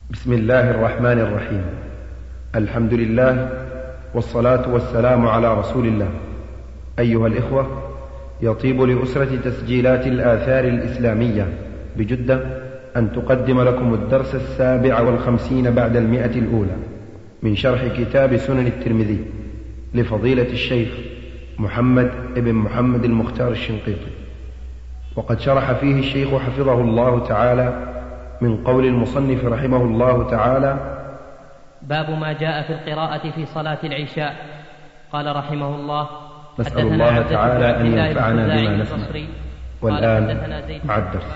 بسم الله الرحمن الرحيم. الحمد لله والصلاة والسلام على رسول الله. أيها الإخوة، يطيب لأسرة تسجيلات الآثار الإسلامية بجدة أن تقدم لكم الدرس 57 بعد 100 الأولى من شرح كتاب سنن الترمذي لفضيلة الشيخ محمد ابن محمد المختار الشنقيطي، وقد شرح فيه الشيخ حفظه الله تعالى من قول المصنف رحمه الله تعالى: باب ما جاء في القراءة في صلاة العشاء. قال رحمه الله: نسأل الله تعالى أن ينفعنا بما نسمع. والآن مع الدرس.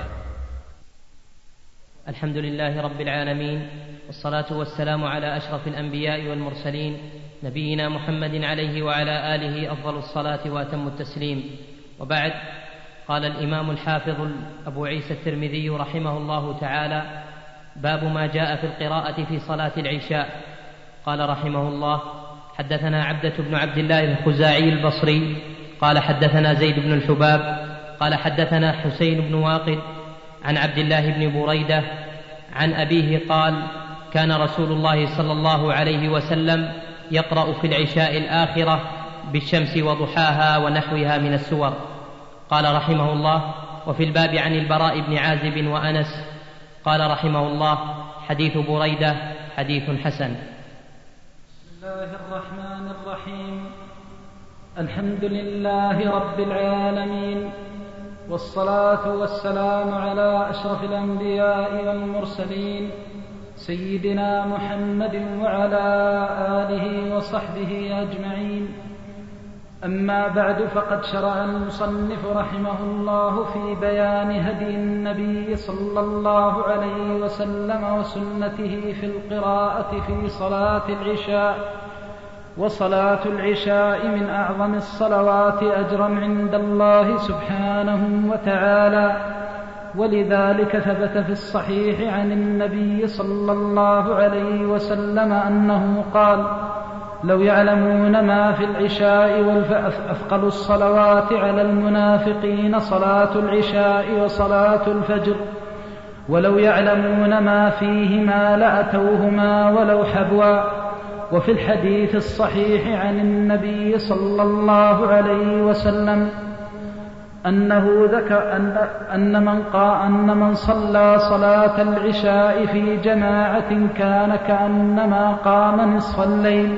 الحمد لله رب العالمين، والصلاة والسلام على أشرف الأنبياء والمرسلين، نبينا محمد عليه وعلى آله أفضل الصلاة وأتم التسليم، وبعد. قال الإمام الحافظ أبو عيسى الترمذي رحمه الله تعالى: باب ما جاء في القراءة في صلاة العشاء. قال رحمه الله: حدثنا عبدة بن عبد الله الخزاعي البصري قال حدثنا زيد بن الحباب قال حدثنا حسين بن واقد عن عبد الله بن بريدة عن أبيه قال: كان رسول الله صلى الله عليه وسلم يقرأ في العشاء الآخرة بالشمس وضحاها ونحوها من السور. قال رحمه الله: وفي الباب عن البراء بن عازب وأنس. قال رحمه الله: حديث بريدة حديث حسن. بسم الله الرحمن الرحيم. الحمد لله رب العالمين، والصلاة والسلام على أشرف الأنبياء والمرسلين، سيدنا محمد وعلى آله وصحبه أجمعين. أما بعد، فقد شرع المصنف رحمه الله في بيان هدي النبي صلى الله عليه وسلم وسنته في القراءة في صلاة العشاء. وصلاة العشاء من أعظم الصلوات أجرا عند الله سبحانه وتعالى، ولذلك ثبت في الصحيح عن النبي صلى الله عليه وسلم أنه قال: لو يعلمون ما في العشاء أثقل الصلوات على المنافقين صلاة العشاء وصلاة الفجر، ولو يعلمون ما فيهما لأتوهما ولو حبوا. وفي الحديث الصحيح عن النبي صلى الله عليه وسلم أنه ذكر أن من صلى صلاة العشاء في جماعة كان كأنما قام نصف الليل.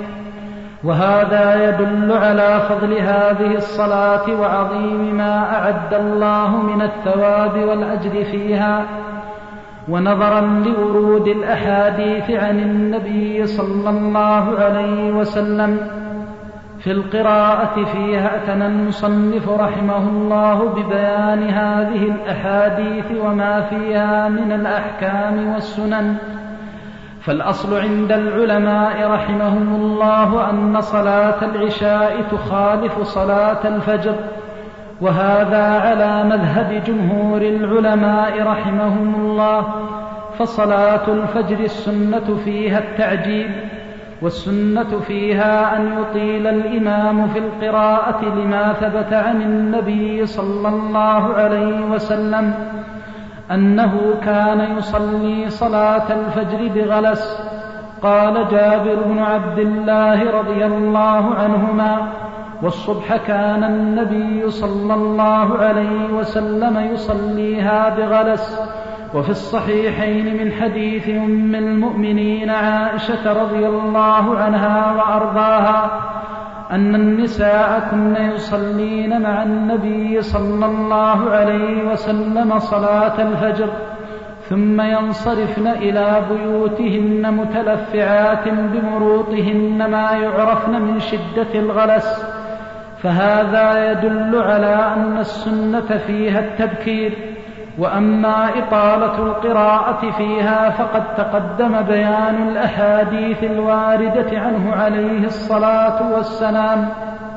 وهذا يدل على فضل هذه الصلاة وعظيم ما أعد الله من الثواب والأجر فيها. ونظرا لورود الأحاديث عن النبي صلى الله عليه وسلم في القراءة فيها، اعتنى المصنف رحمه الله ببيان هذه الأحاديث وما فيها من الأحكام والسنن. فالأصل عند العلماء رحمهم الله أن صلاة العشاء تخالف صلاة الفجر، وهذا على مذهب جمهور العلماء رحمهم الله. فصلاة الفجر السنة فيها التعجيل، والسنة فيها أن يطيل الإمام في القراءة لما ثبت عن النبي صلى الله عليه وسلم أنه كان يصلي صلاة الفجر بغلس. قال جابر بن عبد الله رضي الله عنهما: والصبح كان النبي صلى الله عليه وسلم يصليها بغلس. وفي الصحيحين من حديث أم المؤمنين عائشة رضي الله عنها وأرضاها أن النساء كن يصلين مع النبي صلى الله عليه وسلم صلاة الفجر، ثم ينصرفن إلى بيوتهن متلفعات بمروطهن ما يعرفن من شدة الغلس. فهذا يدل على أن السنة فيها التبكير. وأما إطالة القراءة فيها فقد تقدم بيان الأحاديث الواردة عنه عليه الصلاة والسلام،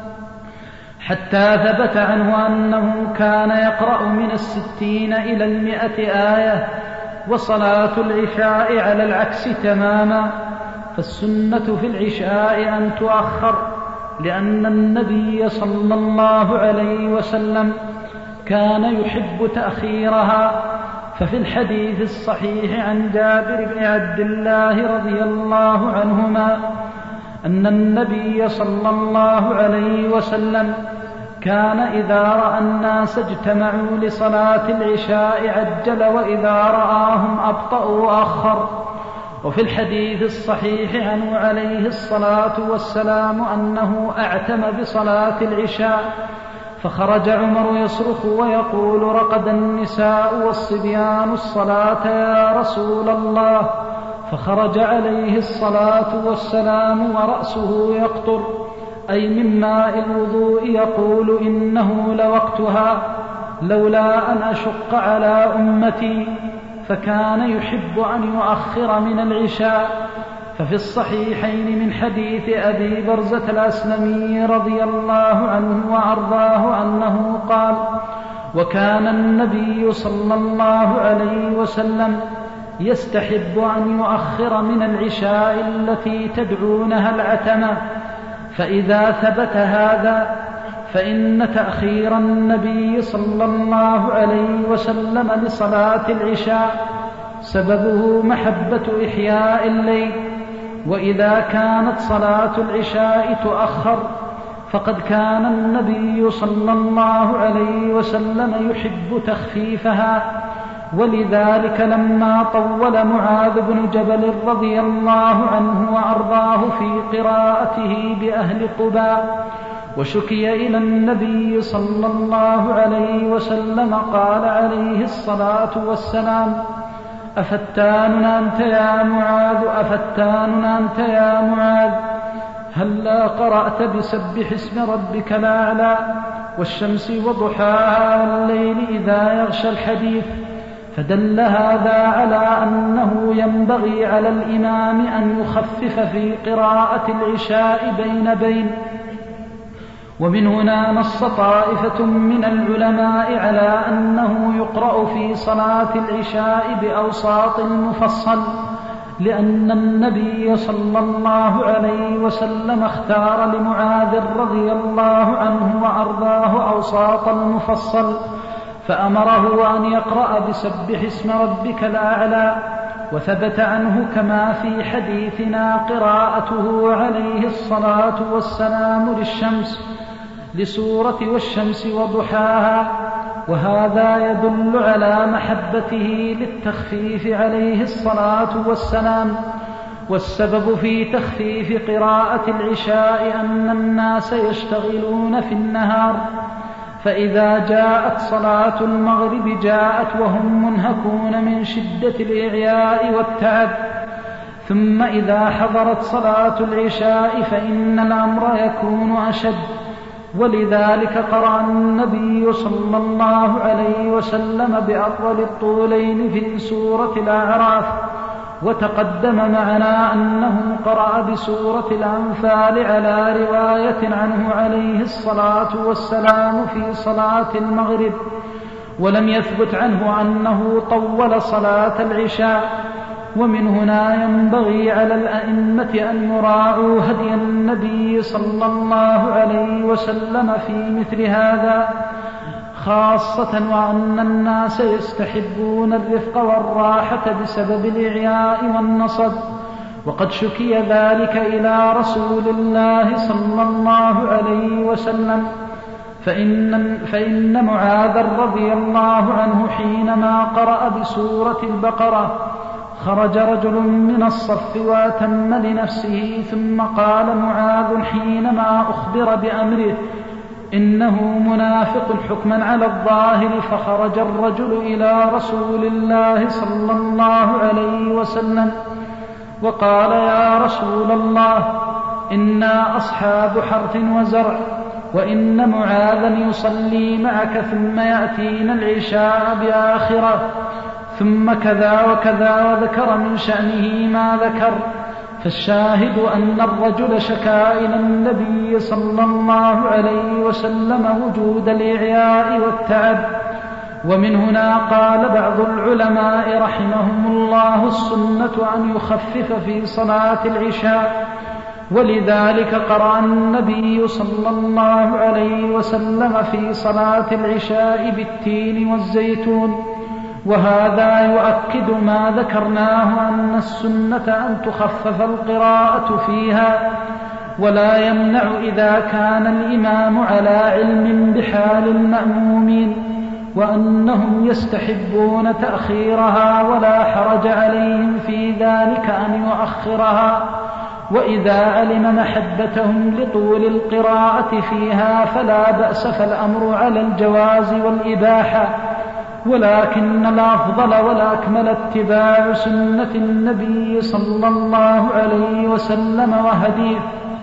حتى ثبت عنه أنه كان يقرأ من 60 إلى 100 آية، وصلاة العشاء على العكس تماما. فالسنة في العشاء أن تؤخر، لأن النبي صلى الله عليه وسلم كان يحب تأخيرها، ففي الحديث الصحيح عن جابر بن عبد الله رضي الله عنهما أن النبي صلى الله عليه وسلم كان إذا رأى الناس اجتمعوا لصلاة العشاء عجل، وإذا رآهم أبطأوا أخر. وفي الحديث الصحيح عنه عليه الصلاة والسلام أنه أعتم بصلاة العشاء، فخرج عمر يصرخ ويقول: رقد النساء والصبيان الصلاة يا رسول الله. فخرج عليه الصلاة والسلام ورأسه يقطر، أي من ماء الوضوء، يقول: إنه لوقتها لولا أن أشق على أمتي. فكان يحب أن يؤخر من العشاء. ففي الصحيحين من حديث أبي برزة الأسلمي رضي الله عنه وأرضاه أنه قال: وكان النبي صلى الله عليه وسلم يستحب أن يؤخر من العشاء التي تدعونها العتمة. فإذا ثبت هذا فإن تأخير النبي صلى الله عليه وسلم لصلاة العشاء سببه محبة إحياء الليل. وإذا كانت صلاة العشاء تؤخر فقد كان النبي صلى الله عليه وسلم يحب تخفيفها. ولذلك لما طول معاذ بن جبل رضي الله عنه وأرضاه في قراءته بأهل قباء وشكي إلى النبي صلى الله عليه وسلم، قال عليه الصلاة والسلام: أفتان أنت يا معاذ، أفتان أنت يا معاذ، هلا قرأت بسبح اسم ربك الأعلى والشمس وضحاها والليل إذا يغشى الحديث. فدل هذا على أنه ينبغي على الإمام أن يخفف في قراءة العشاء بين. ومن هنا نص طائفة من العلماء على أنه يقرأ في صلاة العشاء بأوساط المفصل، لأن النبي صلى الله عليه وسلم اختار لمعاذ رضي الله عنه وأرضاه أوساط المفصل، فأمره أن يقرأ بسبح اسم ربك الأعلى. وثبت عنه كما في حديثنا قراءته عليه الصلاة والسلام لسورة والشمس وضحاها، وهذا يدل على محبته للتخفيف عليه الصلاة والسلام. والسبب في تخفيف قراءة العشاء أن الناس يشتغلون في النهار، فإذا جاءت صلاة المغرب جاءت وهم منهكون من شدة الإعياء والتعب، ثم إذا حضرت صلاة العشاء فإن الأمر يكون أشد. ولذلك قرأ النبي صلى الله عليه وسلم بأطول الطولين في سورة الأعراف، وتقدم معنا أنه قرأ بسورة الأنفال على رواية عنه عليه الصلاة والسلام في صلاة المغرب، ولم يثبت عنه أنه طول صلاة العشاء. ومن هنا ينبغي على الأئمة أن يراعوا هدي النبي صلى الله عليه وسلم في مثل هذا خاصة، وأن الناس يستحبون الرفق والراحة بسبب الإعياء والنصب. وقد شكي ذلك إلى رسول الله صلى الله عليه وسلم، فإن معاذ رضي الله عنه حينما قرأ بسورة البقرة خرج رجل من الصف وأتم لنفسه، ثم قال معاذ حينما أخبر بأمره: إنه منافق حكما على الظاهر. فخرج الرجل إلى رسول الله صلى الله عليه وسلم وقال: يا رسول الله، إنا أصحاب حرث وزرع، وإن معاذا يصلي معك ثم يأتينا العشاء بآخرة، ثم كذا وكذا، وذكر من شأنه ما ذكر. فالشاهد أن الرجل شكا إلى النبي صلى الله عليه وسلم وجود الإعياء والتعب. ومن هنا قال بعض العلماء رحمهم الله: السنة أن يخفف في صلاة العشاء. ولذلك قرأ النبي صلى الله عليه وسلم في صلاة العشاء بالتين والزيتون. وهذا يؤكد ما ذكرناه أن السنة أن تخفف القراءة فيها، ولا يمنع إذا كان الإمام على علم بحال المأمومين وأنهم يستحبون تأخيرها، ولا حرج عليهم في ذلك أن يؤخرها. وإذا علم محبتهم لطول القراءة فيها فلا بأس، فالأمر على الجواز والإباحة، ولكن الأفضل والأكمل اتباع سنة النبي صلى الله عليه وسلم وهديه،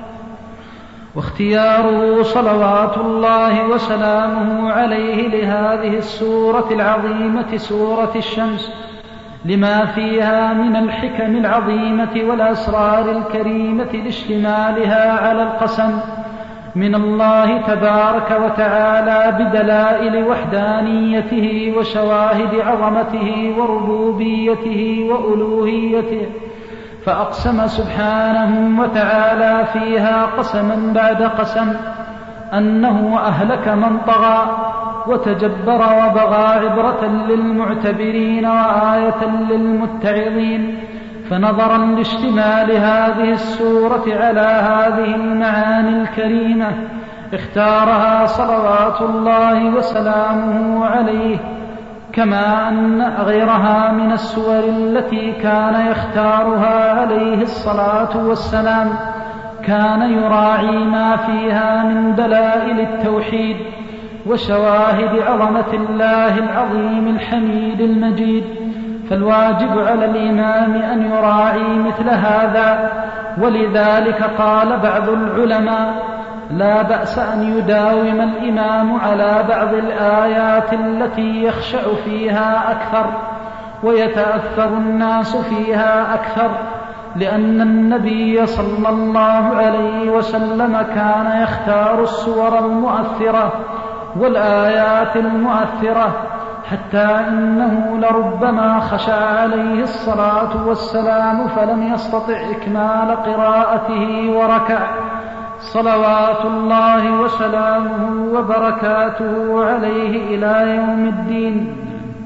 واختياره صلوات الله وسلامه عليه لهذه السورة العظيمة سورة الشمس، لما فيها من الحكم العظيمة والأسرار الكريمة لاشتمالها على القسم من الله تبارك وتعالى بدلائل وحدانيته وشواهد عظمته وربوبيته وألوهيته، فأقسم سبحانه وتعالى فيها قسما بعد قسم أنه أهلك من طغى وتجبر وبغى، عبرة للمعتبرين وآية للمتعظين. فنظرا لاشتمال هذه السورة على هذه المعاني الكريمة اختارها صلوات الله وسلامه عليه، كما أن غيرها من السور التي كان يختارها عليه الصلاة والسلام كان يراعي ما فيها من دلائل التوحيد وشواهد عظمة الله العظيم الحميد المجيد. فالواجب على الإمام أن يراعي مثل هذا، ولذلك قال بعض العلماء: لا بأس أن يداوم الإمام على بعض الآيات التي يخشع فيها أكثر ويتأثر الناس فيها أكثر، لأن النبي صلى الله عليه وسلم كان يختار السور المؤثرة والآيات المؤثرة، حتى إنه لربما خشع عليه الصلاة والسلام فلم يستطع إكمال قراءته وركع، صلوات الله وسلامه وبركاته عليه إلى يوم الدين.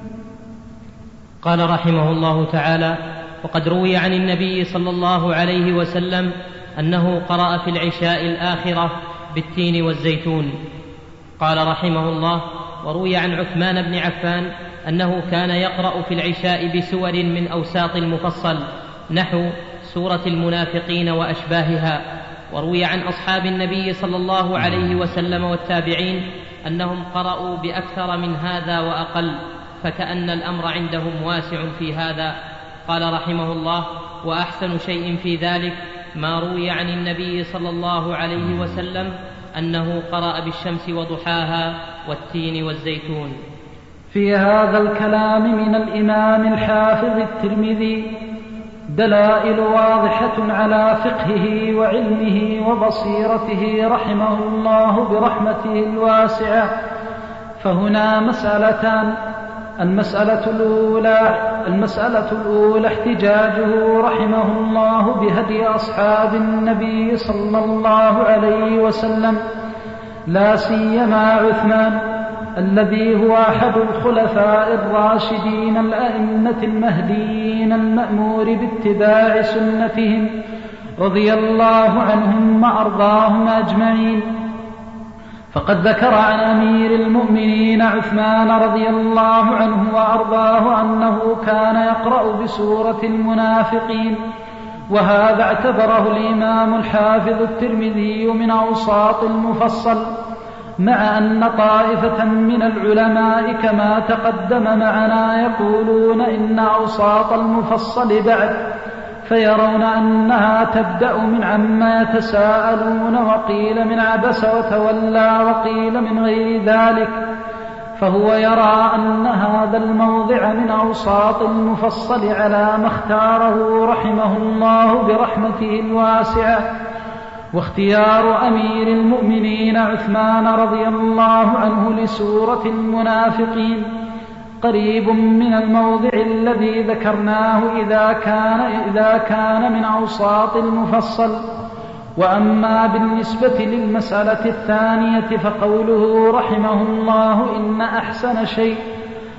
قال رحمه الله تعالى: وقد روي عن النبي صلى الله عليه وسلم أنه قرأ في العشاء الآخرة بالتين والزيتون. قال رحمه الله: وروي عن عثمان بن عفان أنه كان يقرأ في العشاء بسور من أوساط المفصل نحو سورة المنافقين وأشباهها. وروي عن أصحاب النبي صلى الله عليه وسلم والتابعين أنهم قرأوا بأكثر من هذا وأقل، فكأن الأمر عندهم واسع في هذا. قال رحمه الله: وأحسن شيء في ذلك ما روي عن النبي صلى الله عليه وسلم أنه قرأ بالشمس وضحاها والتين والزيتون. في هذا الكلام من الإمام الحافظ الترمذي دلائل واضحة على فقهه وعلمه وبصيرته رحمه الله برحمته الواسعة. فهنا مسألتان: المسألة الأولى احتجاجه رحمه الله بهدي أصحاب النبي صلى الله عليه وسلم، لا سيما عثمان الذي هو أحد الخلفاء الراشدين الأئمة المهديين المأمور باتباع سنتهم رضي الله عنهم وأرضاهم أجمعين. فقد ذكر عن أمير المؤمنين عثمان رضي الله عنه وأرضاه أنه كان يقرأ بسورة المنافقين، وهذا اعتبره الإمام الحافظ الترمذي من أوساط المفصل، مع أن طائفة من العلماء كما تقدم معنا يقولون إن أوساط المفصل بعد، فيرون أنها تبدأ من عما يتساءلون، وقيل من عبس وتولى، وقيل من غير ذلك. فهو يرى أن هذا الموضع من أوساط المفصل على ما اختاره رحمه الله برحمته الواسعة. واختيار أمير المؤمنين عثمان رضي الله عنه لسورة المنافقين قريب من الموضع الذي ذكرناه إذا كان من أوساط المفصل. وأما بالنسبة للمسألة الثانية فقوله رحمه الله: إن أحسن شيء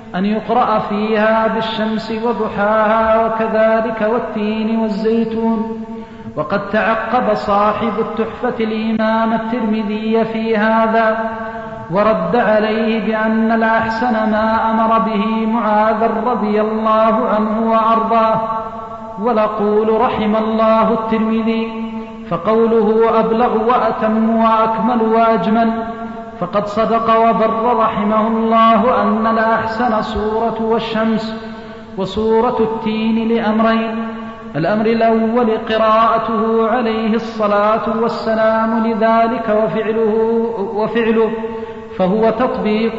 أن يقرأ فيها بالشمس وضحاها، وكذلك والتين والزيتون. وقد تعقب صاحب التحفة الإمام الترمذي في هذا، ورد عليه بأن الأحسن ما أمر به معاذ رضي الله عنه وأرضاه. ونقول رحم الله الترمذي، فقوله أبلغ وأتم وأكمل وأجمل، فقد صدق وبر رحمه الله أن الأحسن سورة والشمس وسورة التين لأمرين: الأمر الأول قراءته عليه الصلاة والسلام لذلك وفعله فهو تطبيق،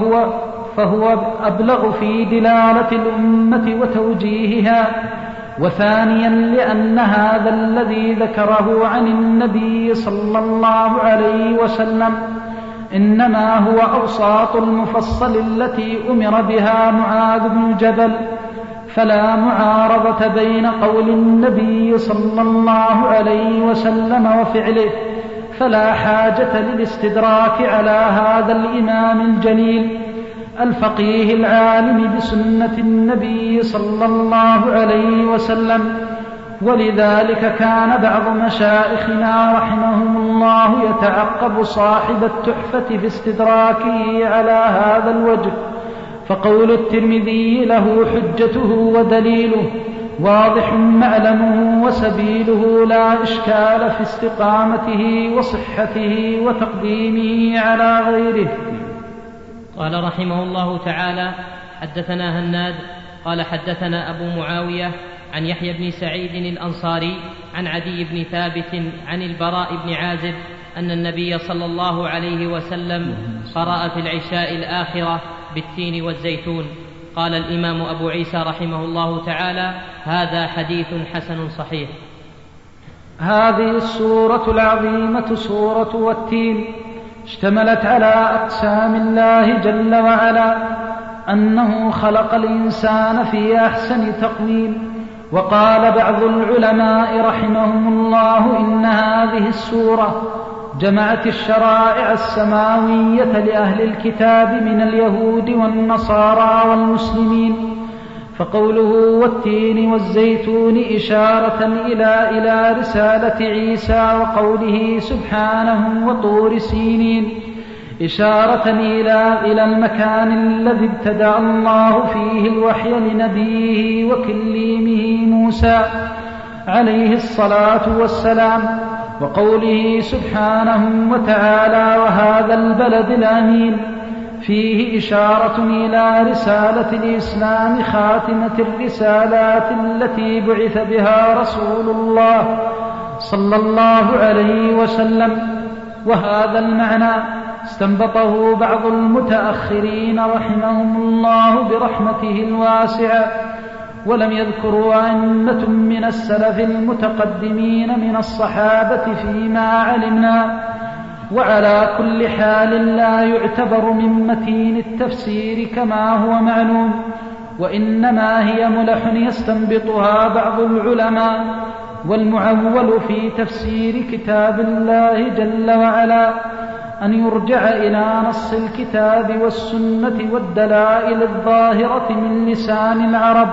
فهو أبلغ في دلالة الأمة وتوجيهها. وثانيا لأن هذا الذي ذكره عن النبي صلى الله عليه وسلم إنما هو أوساط المفصل التي أمر بها معاذ بن جبل، فلا معارضة بين قول النبي صلى الله عليه وسلم وفعله، فلا حاجة للاستدراك على هذا الإمام الجليل الفقيه العالم بسنة النبي صلى الله عليه وسلم. ولذلك كان بعض مشايخنا رحمهم الله يتعقب صاحب التحفة في استدراكه على هذا الوجه، فقول الترمذي له حجته ودليله واضح معلمه وسبيله، لا إشكال في استقامته وصحته وتقديمه على غيره. قال رحمه الله تعالى: حدثنا هناد قال حدثنا أبو معاوية عن يحيى بن سعيد الأنصاري عن عدي بن ثابت عن البراء بن عازب أن النبي صلى الله عليه وسلم قرأ في العشاء الآخرة بالتين والزيتون. قال الإمام أبو عيسى رحمه الله تعالى: هذا حديث حسن صحيح. هذه السورة العظيمة سورة والتين اشتملت على أقسام الله جل وعلا، أنه خلق الإنسان في أحسن تقويم. وقال بعض العلماء رحمهم الله إن هذه السورة جمعت الشرائع السماوية لأهل الكتاب من اليهود والنصارى والمسلمين. فقوله والتين والزيتون إشارة إلى رسالة عيسى، وقوله سبحانه وطور سينين إشارة إلى المكان الذي ابتدأ الله فيه الوحي لنبيه وكليمه موسى عليه الصلاة والسلام. وقوله سبحانه وتعالى وهذا البلد الأمين فيه إشارة إلى رسالة الإسلام خاتمة الرسالات التي بعث بها رسول الله صلى الله عليه وسلم. وهذا المعنى استنبطه بعض المتأخرين رحمهم الله برحمته الواسعة، ولم يذكروا أئمة من السلف المتقدمين من الصحابة فيما علمنا. وعلى كل حال لا يعتبر من متين التفسير كما هو معلوم، وإنما هي ملح يستنبطها بعض العلماء. والمعول في تفسير كتاب الله جل وعلا أن يرجع إلى نص الكتاب والسنة والدلائل الظاهرة من لسان العرب.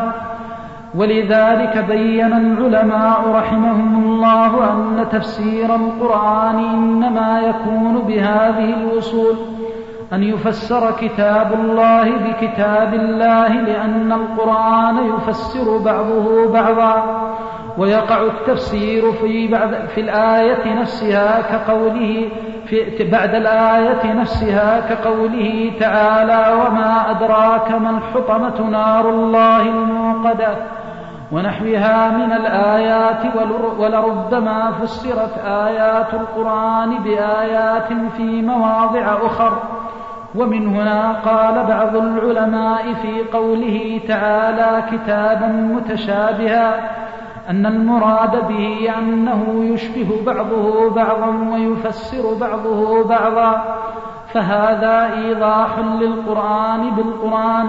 ولذلك بين العلماء رحمهم الله أن تفسير القرآن إنما يكون بهذه الأصول: أن يفسر كتاب الله بكتاب الله، لأن القرآن يفسر بعضه بعضا، ويقع التفسير في الآية نفسها كقوله بعد الآية نفسها كقوله تعالى وما أدراك ما الحطمة نار الله الموقدة ونحوها من الآيات. ولربما فسرت آيات القرآن بآيات في مواضع أخر. ومن هنا قال بعض العلماء في قوله تعالى كتابا متشابها أن المراد به أنه يشبه بعضه بعضا ويفسر بعضه بعضا، فهذا إيضاح للقرآن بالقرآن.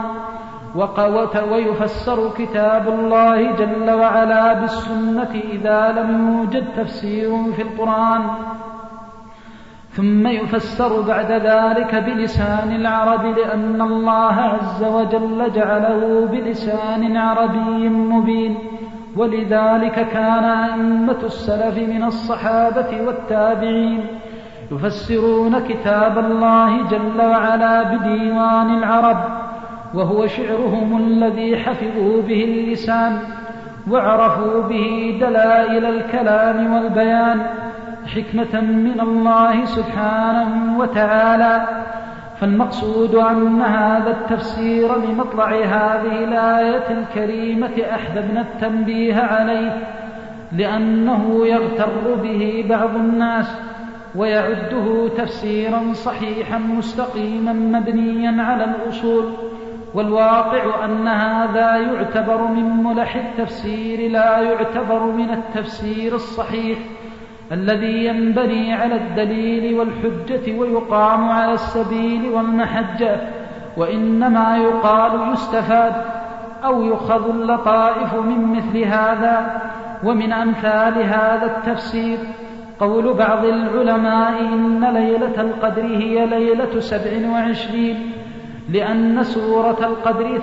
ويفسر كتاب الله جل وعلا بالسنة إذا لم يوجد تفسير في القرآن. ثم يفسر بعد ذلك بلسان العرب، لأن الله عز وجل جعله بلسان عربي مبين. ولذلك كان أئمة السلف من الصحابة والتابعين يفسرون كتاب الله جل وعلا بديوان العرب، وهو شعرهم الذي حفظوا به اللسان وعرفوا به دلائل الكلام والبيان حكمة من الله سبحانه وتعالى. فالمقصود أن هذا التفسير بمطلع هذه الآية الكريمة أحببنا التنبيه عليه، لأنه يغتر به بعض الناس ويعده تفسيرا صحيحا مستقيما مبنيا على الأصول، والواقع أن هذا يعتبر من ملح التفسير لا يعتبر من التفسير الصحيح الذي ينبني على الدليل والحجة ويقام على السبيل والمحجة، وإنما يقال يستفاد أو يؤخذ اللطائف من مثل هذا. ومن أمثال هذا التفسير قول بعض العلماء إن ليلة القدر هي ليلة 27، لأن سورة القدر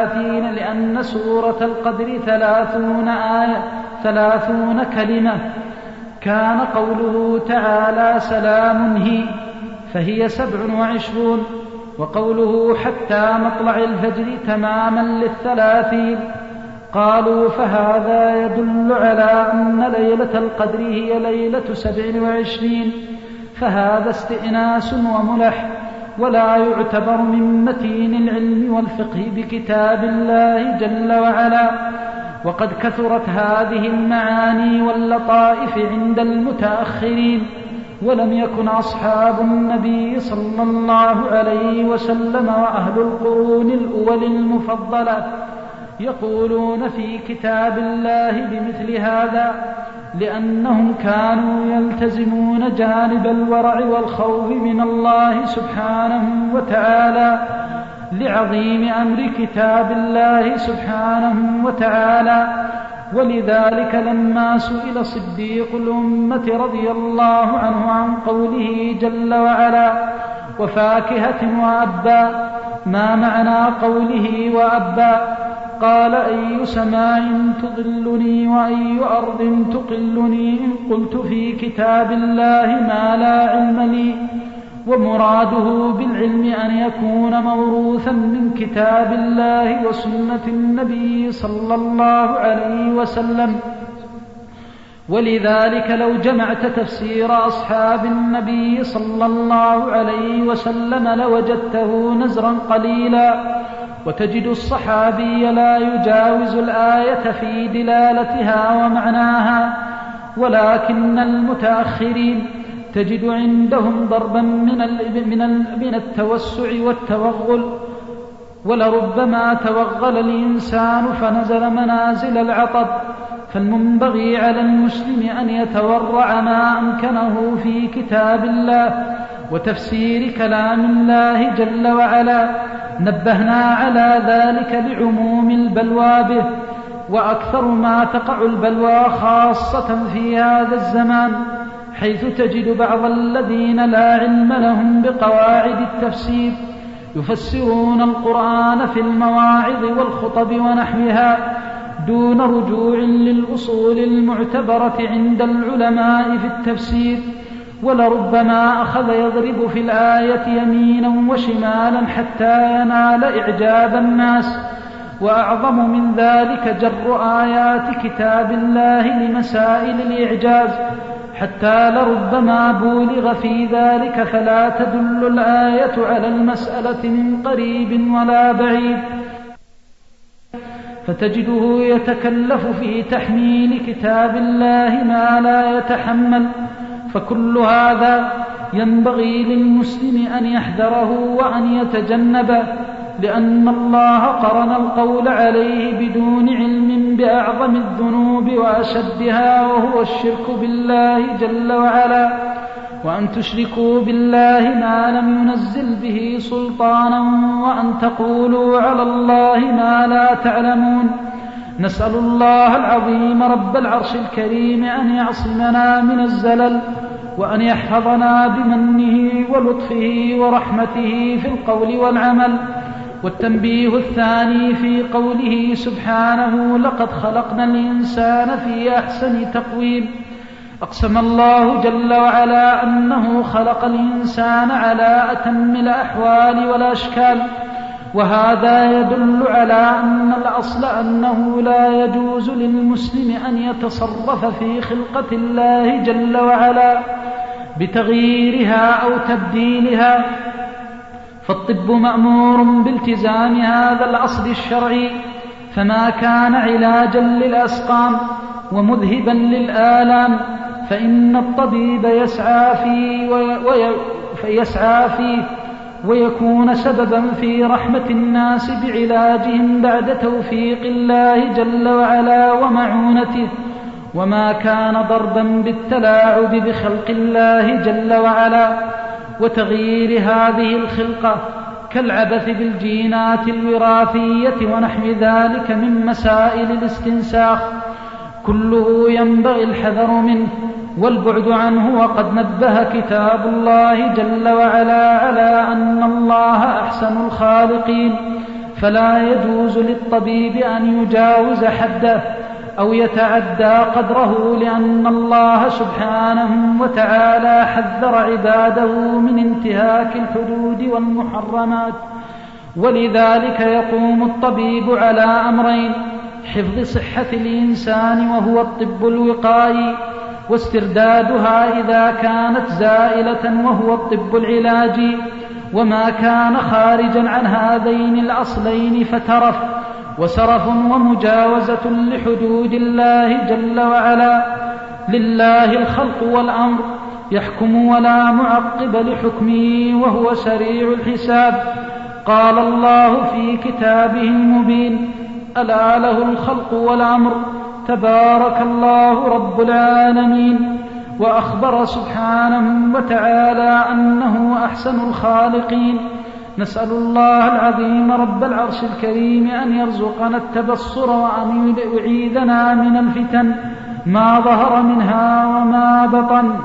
30 آية 30 كلمة. كان قوله تعالى سلام هي فهي 27، وقوله حتى مطلع الفجر تماما لل30. قالوا فهذا يدل على أن ليلة القدر هي ليلة 27، فهذا استئناس وملح، ولا يعتبر من متين العلم والفقه بكتاب الله جل وعلا. وقد كثرت هذه المعاني واللطائف عند المتأخرين، ولم يكن أصحاب النبي صلى الله عليه وسلم وأهل القرون الأول المفضلة يقولون في كتاب الله بمثل هذا، لأنهم كانوا يلتزمون جانب الورع والخوف من الله سبحانه وتعالى لعظيم أمر كتاب الله سبحانه وتعالى. ولذلك لما سئل صديق الأمة رضي الله عنه عن قوله جل وعلا وفاكهة وأبا، ما معنى قوله وأبا؟ قال أي سماء تظلني وأي أرض تقلني إن قلت في كتاب الله ما لا علم لي. ومراده بالعلم أن يكون موروثا من كتاب الله وسنة النبي صلى الله عليه وسلم. ولذلك لو جمعت تفسير أصحاب النبي صلى الله عليه وسلم لوجدته نزرا قليلا، وتجد الصحابي لا يجاوز الآية في دلالتها ومعناها. ولكن المتأخرين تجد عندهم ضربا من التوسع والتوغل، ولربما توغل الإنسان فنزل منازل العطب. فالمنبغي على المسلم أن يتورع ما أمكنه في كتاب الله وتفسير كلام الله جل وعلا. نبهنا على ذلك لعموم البلوى به، وأكثر ما تقع البلوى خاصة في هذا الزمان، حيث تجد بعض الذين لا علم لهم بقواعد التفسير يفسرون القرآن في المواعظ والخطب ونحوها دون رجوع للأصول المعتبرة عند العلماء في التفسير، ولربما أخذ يضرب في الآية يمينا وشمالا حتى ينال إعجاب الناس. وأعظم من ذلك جر آيات كتاب الله لمسائل الإعجاز، حتى لربما بولغ في ذلك فلا تدل الآية على المسألة من قريب ولا بعيد، فتجده يتكلف في تحميل كتاب الله ما لا يتحمل. فكل هذا ينبغي للمسلم أن يحذره وأن يتجنبه، لأن الله قرن القول عليه بدون علم بأعظم الذنوب وأشدها، وهو الشرك بالله جل وعلا، وأن تشركوا بالله ما لم ينزل به سلطانا، وأن تقولوا على الله ما لا تعلمون. نسأل الله العظيم رب العرش الكريم أن يعصمنا من الزلل، وأن يحفظنا بمنه ولطفه ورحمته في القول والعمل. والتنبيه الثاني في قوله سبحانه لقد خلقنا الإنسان في أحسن تقويم. أقسم الله جل وعلا أنه خلق الإنسان على أتم الأحوال والأشكال، وهذا يدل على أن الأصل أنه لا يجوز للمسلم أن يتصرف في خلقة الله جل وعلا بتغييرها أو تبديلها، فالطب مأمور بالتزام هذا الأصل الشرعي، فما كان علاجا للأسقام ومذهبا للآلام فإن الطبيب يسعى فيه ويكون سببا في رحمة الناس بعلاجهم بعد توفيق الله جل وعلا ومعونته، وما كان ضربا بالتلاعب بخلق الله جل وعلا وتغيير هذه الخلقة كالعبث بالجينات الوراثية ونحو ذلك من مسائل الاستنساخ، كله ينبغي الحذر منه والبعد عنه. وقد نبه كتاب الله جل وعلا على أن الله أحسن الخالقين، فلا يجوز للطبيب أن يجاوز حده أو يتعدى قدره، لأن الله سبحانه وتعالى حذر عباده من انتهاك الحدود والمحرمات. ولذلك يقوم الطبيب على أمرين: حفظ صحة الإنسان وهو الطب الوقائي، واستردادها إذا كانت زائلة وهو الطب العلاجي. وما كان خارجا عن هذين الأصلين فترف وسرف ومجاوزة لحدود الله جل وعلا. لله الخلق والأمر، يحكم ولا معقب لحكمه وهو سريع الحساب. قال الله في كتابه المبين: ألا له الخلق والأمر تبارك الله رب العالمين. وأخبر سبحانه وتعالى أنه أحسن الخالقين. نسأل الله العظيم رب العرش الكريم أن يرزقنا التبصر وأن يعيذنا من الفتن ما ظهر منها وما بطن.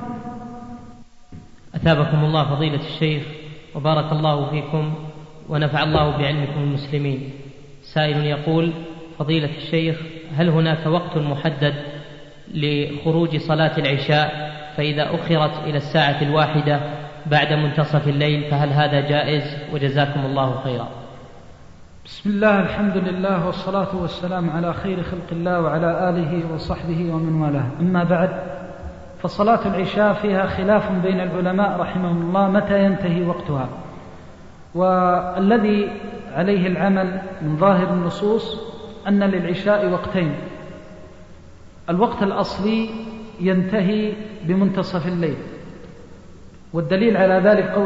أثابكم الله فضيلة الشيخ وبارك الله فيكم ونفع الله بعلمكم المسلمين. سائل يقول: فضيلة الشيخ، هل هناك وقت محدد لخروج صلاة العشاء؟ فإذا أخرت إلى 1:01 بعد منتصف الليل فهل هذا جائز؟ وجزاكم الله خيرا. بسم الله، الحمد لله، والصلاة والسلام على خير خلق الله وعلى آله وصحبه ومن والاه. أما بعد، فصلاة العشاء فيها خلاف بين العلماء رحمهم الله متى ينتهي وقتها، والذي عليه العمل من ظاهر النصوص أن للعشاء وقتين: الوقت الأصلي ينتهي بمنتصف الليل، والدليل على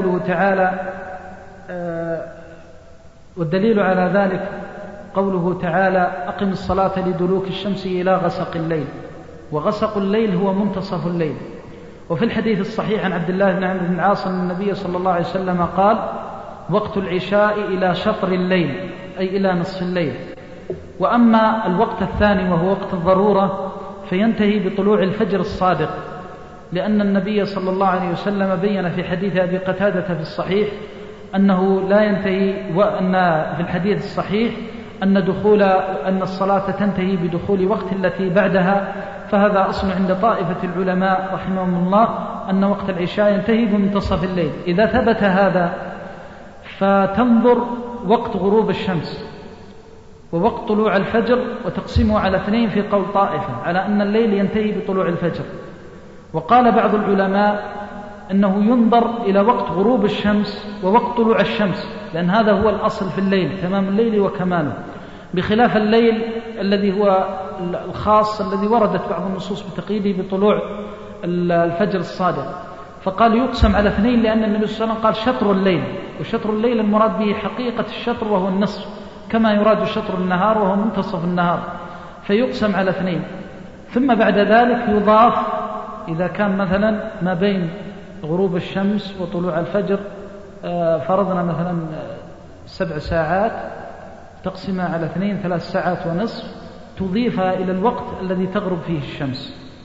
ذلك قوله تعالى: أقم الصلاة لدلوك الشمس إلى غسق الليل، وغسق الليل هو منتصف الليل. وفي الحديث الصحيح عن عبد الله بن عمرو بن العاص أن النبي صلى الله عليه وسلم قال: وقت العشاء إلى شطر الليل، أي إلى نصف الليل. وأما الوقت الثاني وهو وقت الضرورة فينتهي بطلوع الفجر الصادق، لأن النبي صلى الله عليه وسلم بين في حديث أبي قتادة في الصحيح أنه لا ينتهي، وأن في الحديث الصحيح أن الصلاة تنتهي بدخول وقت التي بعدها. فهذا أصل عند طائفة العلماء رحمهم الله أن وقت العشاء ينتهي بمنتصف الليل. إذا ثبت هذا فتنظر وقت غروب الشمس ووقت طلوع الفجر وتقسمه على 2 في قول طائفة على أن الليل ينتهي بطلوع الفجر. وقال بعض العلماء أنه ينظر إلى وقت غروب الشمس ووقت طلوع الشمس، لأن هذا هو الأصل في الليل، تمام الليل وكماله، بخلاف الليل الذي هو الخاص الذي وردت بعض النصوص بتقييده بطلوع الفجر الصادق. فقال يقسم على 2، لأن النبي صلى الله عليه وسلم قال شطر الليل، وشطر الليل المراد به حقيقة الشطر وهو النصف، كما يراد شطر النهار وهو منتصف النهار، فيقسم على 2. ثم بعد ذلك يضاف إذا كان مثلا ما بين غروب الشمس وطلوع الفجر فرضنا مثلا 7 ساعات، تقسمها على 2 3 ساعات ونصف، تضيفها إلى الوقت الذي تغرب فيه الشمس.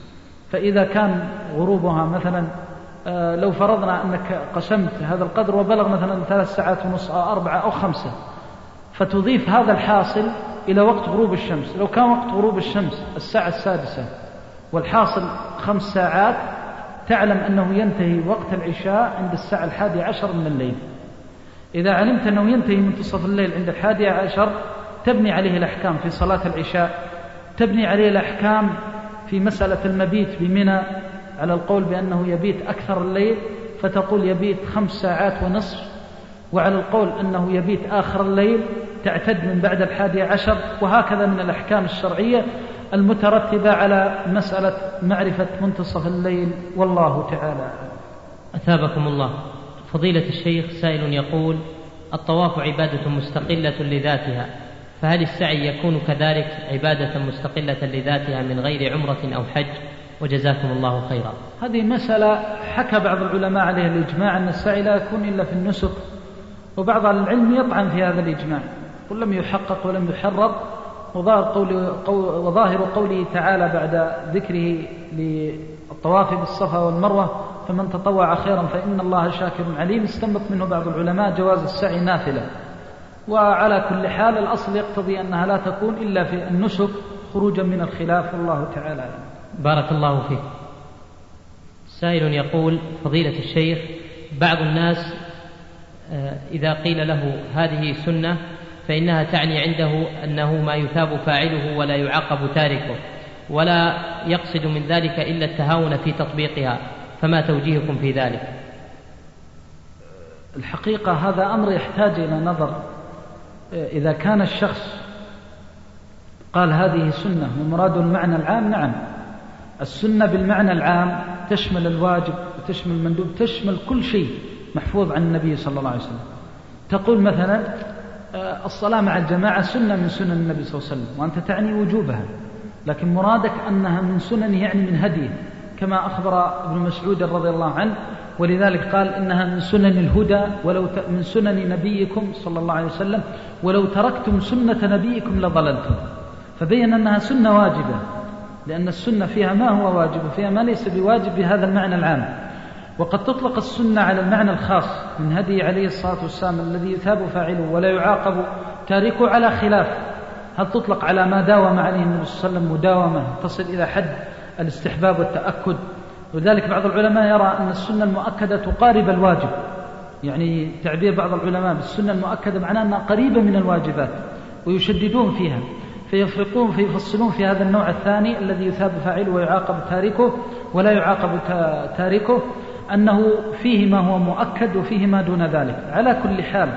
فإذا كان غروبها مثلا لو فرضنا أنك قسمت هذا القدر وبلغ مثلا 3 ساعات ونصف أو 4 أو 5، فتضيف هذا الحاصل إلى وقت غروب الشمس. لو كان وقت غروب الشمس 6:00 والحاصل 5 ساعات، تعلم أنه ينتهي وقت العشاء عند 11:10 من الليل. إذا علمت أنه ينتهي منتصف الليل عند 11:10 تبني عليه الأحكام في صلاة العشاء، تبني عليه الأحكام في مسألة المبيت بمنى على القول بأنه يبيت أكثر الليل، فتقول يبيت 5 ساعات ونصف، وعلى القول أنه يبيت آخر الليل تعتد من بعد 11:10، وهكذا من الأحكام الشرعية المترتبة على مسألة معرفة منتصف الليل، والله تعالى. أثابكم الله. فضيلة الشيخ، سائل يقول: الطواف عبادة مستقلة لذاتها، فهل السعي يكون كذلك عبادة مستقلة لذاتها من غير عمرة أو حج؟ وجزاكم الله خيرا. هذه مسألة حكى بعض العلماء عليها الإجماع أن السعي لا يكون إلا في النسك، وبعض العلم يطعن في هذا الإجماع ولم يحقق ولم يحرر. وظاهر قوله تعالى بعد ذكره للطواف بالصفا والمروة: فمن تطوع خيرا فإن الله شاكر عليم، استنبط منه بعض العلماء جواز السعي نافلة. وعلى كل حال الأصل يقتضي أنها لا تكون إلا في النسك خروجا من الخلاف، والله تعالى. بارك الله فيك. سائل يقول: فضيلة الشيخ، بعض الناس إذا قيل له هذه سنة فإنها تعني عنده أنه ما يثاب فاعله ولا يعاقب تاركه، ولا يقصد من ذلك إلا التهاون في تطبيقها، فما توجيهكم في ذلك؟ الحقيقة هذا أمر يحتاج إلى نظر. إذا كان الشخص قال هذه سنة ومراد المعنى العام، نعم، السنة بالمعنى العام تشمل الواجب وتشمل المندوب، تشمل كل شيء محفوظ عن النبي صلى الله عليه وسلم. تقول مثلا الصلاة مع الجماعة سنة من سنن النبي صلى الله عليه وسلم، وأنت تعني وجوبها، لكن مرادك أنها من سننه يعني من هديه، كما أخبر ابن مسعود رضي الله عنه، ولذلك قال إنها من سنن الهدى من سنن نبيكم صلى الله عليه وسلم، ولو تركتم سنة نبيكم لضللتم. فبين أنها سنة واجبة، لأن السنة فيها ما هو واجب وفيها ما ليس بواجب بهذا المعنى العام. وقد تطلق السنة على المعنى الخاص من هدي عليه الصلاة والسلام الذي يثاب فاعله ولا يعاقب تاركه، على خلاف هل تطلق على ما داوم عليه النبي صلى الله عليه وسلم مداومة تصل إلى حد الاستحباب والتأكد. ولذلك بعض العلماء يرى أن السنة المؤكدة تقارب الواجب، يعني تعبير بعض العلماء بالسنة المؤكدة معناه أنها قريبة من الواجبات، ويشددون فيها، فيفصلون في هذا النوع الثاني الذي يثاب فاعله ويعاقب تاركه ولا يعاقب تاركه، أنه فيه ما هو مؤكد وفيه ما دون ذلك. على كل حال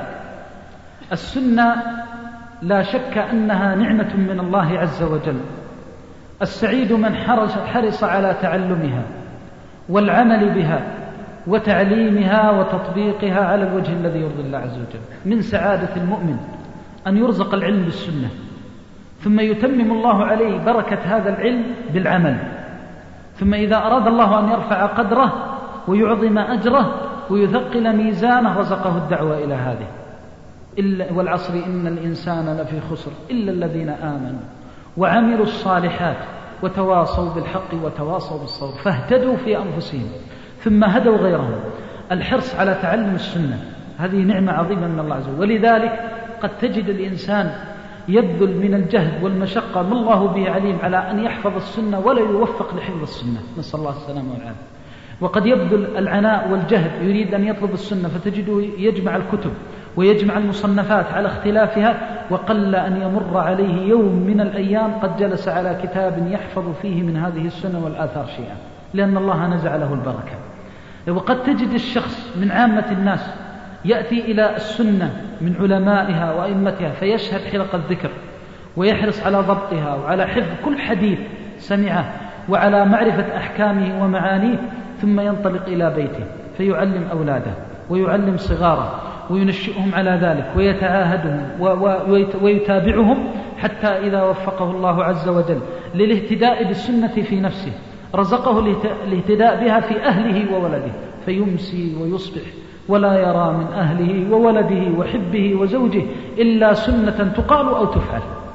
السنة لا شك أنها نعمة من الله عز وجل. السعيد من حرص على تعلمها والعمل بها وتعليمها وتطبيقها على الوجه الذي يرضي الله عز وجل. من سعادة المؤمن أن يرزق العلم بالسنة، ثم يتمم الله عليه بركة هذا العلم بالعمل، ثم إذا أراد الله أن يرفع قدره ويعظم أجره ويثقل ميزانه رزقه الدعوة إلى هذه. والعصر إن الإنسان لفي خسر إلا الذين آمنوا وعملوا الصالحات وتواصوا بالحق وتواصوا بالصبر فاهتدوا في أنفسهم ثم هدوا غيرهم. الحرص على تعلم السنة هذه نعمة عظيمة من الله عز وجل، ولذلك قد تجد الإنسان يبذل من الجهد والمشقة ما الله به عليم على أن يحفظ السنة ولا يوفق لحفظ السنة، نسأل الله السلامة والعافية. وقد يبذل العناء والجهد يريد أن يطلب السنة فتجده يجمع الكتب ويجمع المصنفات على اختلافها، وقل أن يمر عليه يوم من الأيام قد جلس على كتاب يحفظ فيه من هذه السنة والآثار شيئا، لأن الله نزع له البركة. وقد تجد الشخص من عامة الناس يأتي إلى السنة من علمائها وأئمتها فيشهد حلق الذكر ويحرص على ضبطها وعلى حفظ كل حديث سمعه وعلى معرفة أحكامه ومعانيه، ثم ينطلق إلى بيته فيعلم أولاده ويعلم صغاره وينشئهم على ذلك ويتعاهدهم ويتابعهم، حتى إذا وفقه الله عز وجل للاهتداء بالسنة في نفسه رزقه الاهتداء بها في أهله وولده، فيمسي ويصبح ولا يرى من أهله وولده وحبه وزوجه إلا سنة تقال أو تفعل.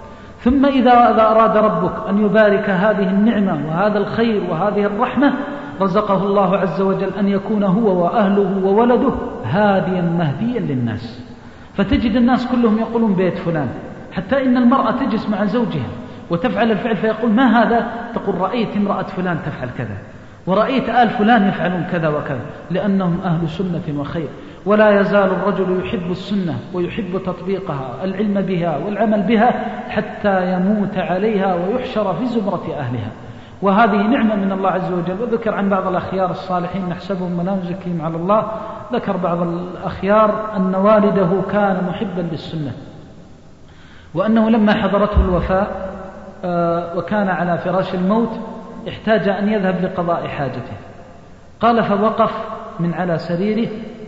ثم إذا أراد ربك أن يبارك هذه النعمة وهذا الخير وهذه الرحمة رزقه الله عز وجل أن يكون هو وأهله وولده هاديا مهديا للناس. فتجد الناس كلهم يقولون بيت فلان، حتى إن المرأة تجلس مع زوجها وتفعل الفعل فيقول ما هذا؟ تقول رأيت امرأة فلان تفعل كذا، ورأيت آل فلان يفعلون كذا وكذا، لأنهم أهل سنة وخير. ولا يزال الرجل يحب السنة ويحب تطبيقها، العلم بها والعمل بها، حتى يموت عليها ويحشر في زمرة أهلها. وهذه نعمة من الله عز وجل. وذكر عن بعض الأخيار الصالحين نحسبهم ولا نزكيهم على الله، ذكر بعض الأخيار أن والده كان محبا للسنة، وأنه لما حضرته الوفاة وكان على فراش الموت احتاج أن يذهب لقضاء حاجته، قال فوقف من على سريره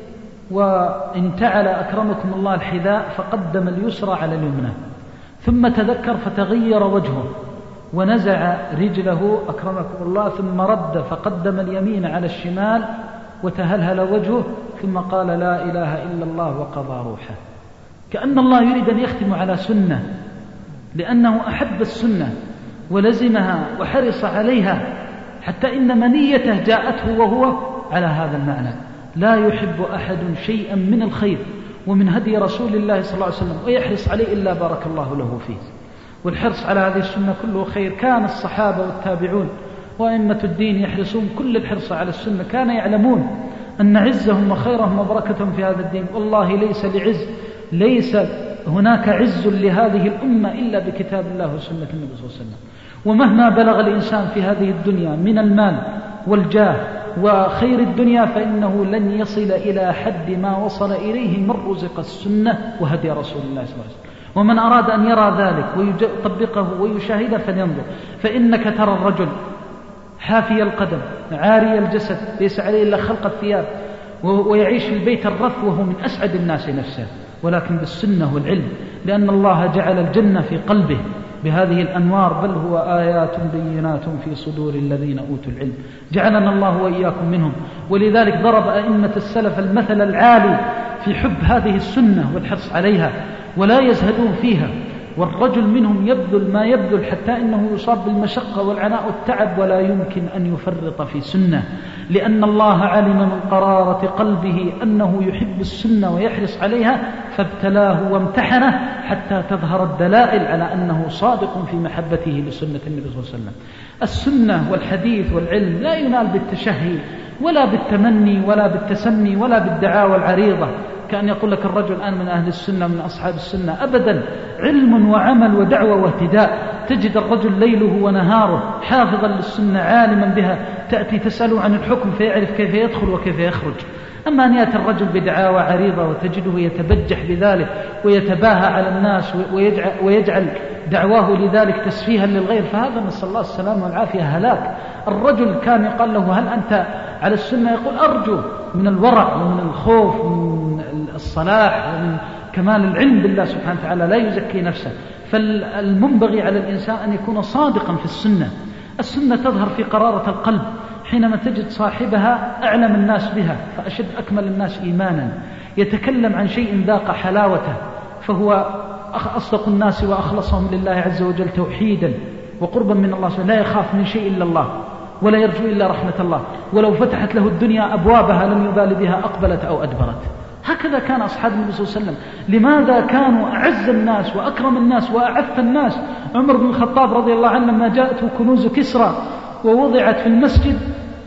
وانتعل أكرمكم الله الحذاء فقدم اليسرى على اليمنى، ثم تذكر فتغير وجهه ونزع رجله أكرمكم الله، ثم رد فقدم اليمين على الشمال وتهلهل وجهه، ثم قال لا إله إلا الله وقضى روحه. كأن الله يريد أن يختم على سنة، لأنه أحب السنة ولزمها وحرص عليها، حتى إن منيته جاءته وهو على هذا المعنى. لا يحب أحد شيئا من الخير ومن هدي رسول الله صلى الله عليه وسلم ويحرص عليه إلا بارك الله له فيه. والحرص على هذه السنة كله خير. كان الصحابة والتابعون وأئمة الدين يحرصون كل الحرص على السنة، كان يعلمون أن عزهم وخيرهم وبركتهم في هذا الدين. والله ليس هناك عز لهذه الأمة إلا بكتاب الله وسنة النبي صلى الله عليه وسلم. ومهما بلغ الإنسان في هذه الدنيا من المال والجاه وخير الدنيا فإنه لن يصل إلى حد ما وصل إليه من رزق السنة وهدي رسول الله صلى الله عليه وسلم. ومن أراد أن يرى ذلك ويطبقه ويشاهده فلينظر. فإنك ترى الرجل حافي القدم عاري الجسد ليس عليه إلا خلق الثياب ويعيش في البيت الرف وهو من أسعد الناس نفسه، ولكن بالسنة والعلم، لأن الله جعل الجنة في قلبه بهذه الأنوار، بل هو آيات بينات في صدور الذين أوتوا العلم. جعلنا الله وإياكم منهم. ولذلك ضرب أئمة السلف المثل العالي في حب هذه السنة والحرص عليها ولا يزهدون فيها. والرجل منهم يبذل ما يبذل حتى إنه يصاب بالمشقة والعناء والتعب ولا يمكن أن يفرط في سنة، لأن الله علم من قرارة قلبه أنه يحب السنة ويحرص عليها فابتلاه وامتحنه حتى تظهر الدلائل على أنه صادق في محبته لسنة النبي صلى الله عليه وسلم. السنة والحديث والعلم لا ينال بالتشهي ولا بالتمني ولا بالتسمي ولا بالدعاوى العريضة، كأن يقول لك الرجل الآن من أهل السنة من أصحاب السنة. أبدا، علم وعمل ودعوة واهتداء. تجد الرجل ليله ونهاره حافظا للسنة عالما بها، تأتي تسأله عن الحكم فيعرف كيف يدخل وكيف يخرج. أما أن يأتي الرجل بدعاوى عريضة وتجده يتبجح بذلك ويتباهى على الناس ويجعل دعواه لذلك تسفيها للغير، فهذا نسأل الله السلامة والعافية هلاك. الرجل كان يقال له هل أنت على السنة؟ يقول أرجو من الورع ومن الخوف ومن الصلاح ومن كمال العلم بالله سبحانه وتعالى لا يزكي نفسه. فالمنبغي على الإنسان أن يكون صادقا في السنة. السنة تظهر في قرارة القلب حينما تجد صاحبها أعلم الناس بها فأشد أكمل الناس إيمانا، يتكلم عن شيء ذاق حلاوته فهو أصدق الناس وأخلصهم لله عز وجل توحيدا وقربا من الله، لا يخاف من شيء إلا الله ولا يرجو إلا رحمة الله، ولو فتحت له الدنيا أبوابها لم يبال بها أقبلت أو أدبرت. هكذا كان أصحاب النبي صلى الله عليه وسلم. لماذا كانوا أعز الناس وأكرم الناس وأعف الناس؟ عمر بن الخطاب رضي الله عنه لما جاءته كنوز كسرى ووضعت في المسجد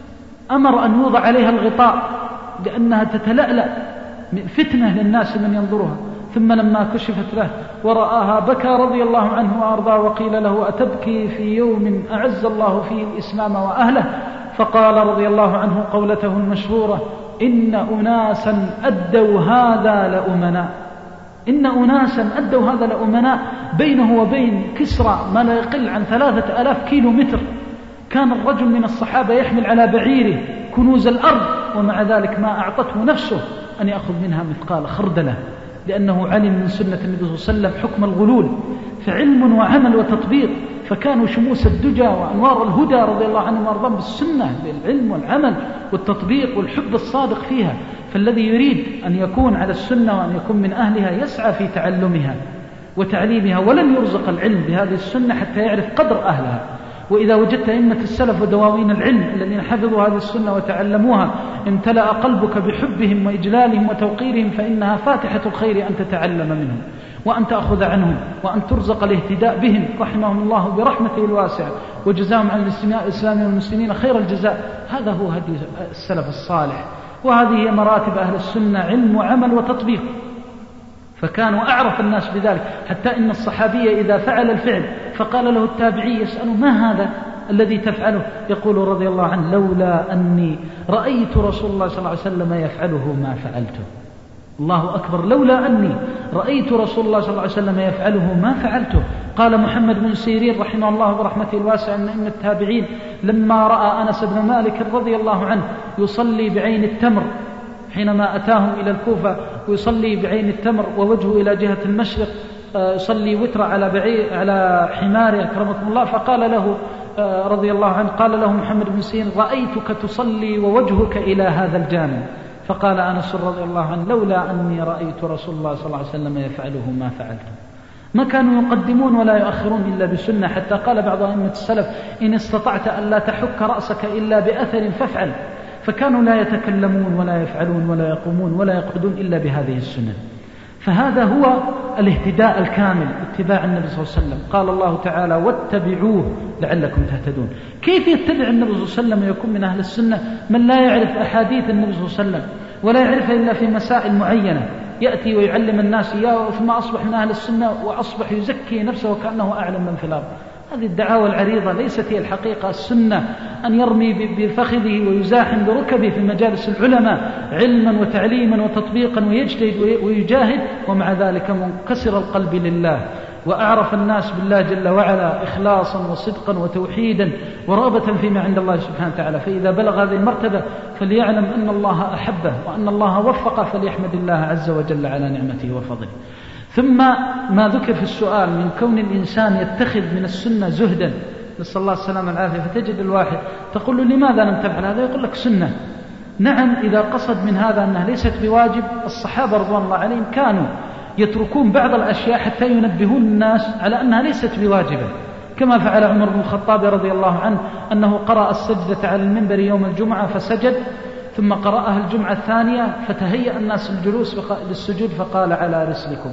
أمر أن يوضع عليها الغطاء لأنها تتلألأ فتنة للناس من ينظرها. ثم لما كشفت له ورآها بكى رضي الله عنه وأرضاه، وقيل له أتبكي في يوم أعز الله فيه الإسلام وأهله؟ فقال رضي الله عنه قولته المشهورة: إن أناسا أدوا هذا لأمناء. إن أناسا أدوا هذا لأمناء. بينه وبين كسرى ما لا يقل عن 3000 كيلو متر. كان الرجل من الصحابة يحمل على بعيره كنوز الأرض ومع ذلك ما أعطته نفسه أن يأخذ منها مثقال خردلة، لأنه علم من سنة النبي صلى الله عليه وسلم حكم الغلول. فعلم وعمل وتطبيق، فكانوا شموس الدجى وأنوار الهدى رضي الله عنهم وارضاهم بالسنة، بالعلم والعمل والتطبيق والحب الصادق فيها. فالذي يريد أن يكون على السنة وأن يكون من أهلها يسعى في تعلمها وتعليمها، ولم يرزق العلم بهذه السنة حتى يعرف قدر أهلها. وإذا وجدت أئمة السلف ودواوين العلم الذين حفظوا هذه السنة وتعلموها امتلأ قلبك بحبهم وإجلالهم وتوقيرهم، فإنها فاتحة الخير أن تتعلم منهم وأن تأخذ عنهم وأن ترزق الاهتداء بهم رحمهم الله برحمته الواسعة، وجزاهم عن الإسلام والمسلمين خير الجزاء. هذا هو هدي السلف الصالح، وهذه هي مراتب أهل السنة: علم وعمل وتطبيق. فكانوا أعرف الناس بذلك، حتى إن الصحابي إذا فعل الفعل فقال له التابعي يسأله: ما هذا الذي تفعله؟ يقول رضي الله عنه: لولا أني رأيت رسول الله صلى الله عليه وسلم يفعله ما فعلته. الله أكبر، لولا أني رأيت رسول الله صلى الله عليه وسلم يفعله ما فعلته. قال محمد بن سيرين رحمه الله برحمته الواسعة أن التابعين لما رأى أنس بن مالك رضي الله عنه يصلي بعين التمر حينما أتاهم إلى الكوفة، ويصلي بعين التمر ووجهه إلى جهة المشرق، يصلي وتر على حماره أكرمكم الله، فقال له رضي الله عنه، قال له محمد بن سيرين: رأيتك تصلي ووجهك إلى هذا الجانب. فقال أنس رضي الله عنه: لولا أني رأيت رسول الله صلى الله عليه وسلم يفعله ما فعلته. ما كانوا يقدمون ولا يؤخرون إلا بسنة، حتى قال بعض أئمة السلف: إن استطعت أن لا تحك رأسك إلا بأثر فافعل. فكانوا لا يتكلمون ولا يفعلون ولا يقومون ولا يقعدون إلا بهذه السنة. فهذا هو الاهتداء الكامل، اتباع النبي صلى الله عليه وسلم. قال الله تعالى: واتبعوه لعلكم تهتدون. كيف يتبع النبي صلى الله عليه وسلم ويكون من أهل السنة من لا يعرف أحاديث النبي صلى الله عليه وسلم ولا يعرفها إلا في مسائل معينة، يأتي ويعلم الناس إياه ثم أصبح من أهل السنة وأصبح يزكي نفسه وكأنه أعلم من في الأرض؟ هذه الدعاوى العريضة ليست هي الحقيقة. السنة أن يرمي بفخذه ويزاحم بركبه في مجالس العلماء علما وتعليما وتطبيقا، ويجتهد ويجاهد، ومع ذلك منكسر القلب لله، وأعرف الناس بالله جل وعلا إخلاصا وصدقا وتوحيدا ورغبة فيما عند الله سبحانه وتعالى. فإذا بلغ هذه المرتبة فليعلم أن الله أحبه وأن الله وفقه، فليحمد الله عز وجل على نعمته وفضله. ثم ما ذكر في السؤال من كون الإنسان يتخذ من السنة زهدا، نسأل الله السلامة والعافية، فتجد الواحد تقول له: لماذا لم تفعل هذا؟ يقول لك: سنة. نعم، إذا قصد من هذا أنها ليست بواجب، الصحابة رضوان الله عليهم كانوا يتركون بعض الأشياء حتى ينبهون الناس على أنها ليست بواجبة، كما فعل عمر بن الخطاب رضي الله عنه، أنه قرأ السجدة على المنبر يوم الجمعة فسجد، ثم قرأها الجمعة الثانية فتهيأ الناس الجلوس للسجود فقال: على رسلكم،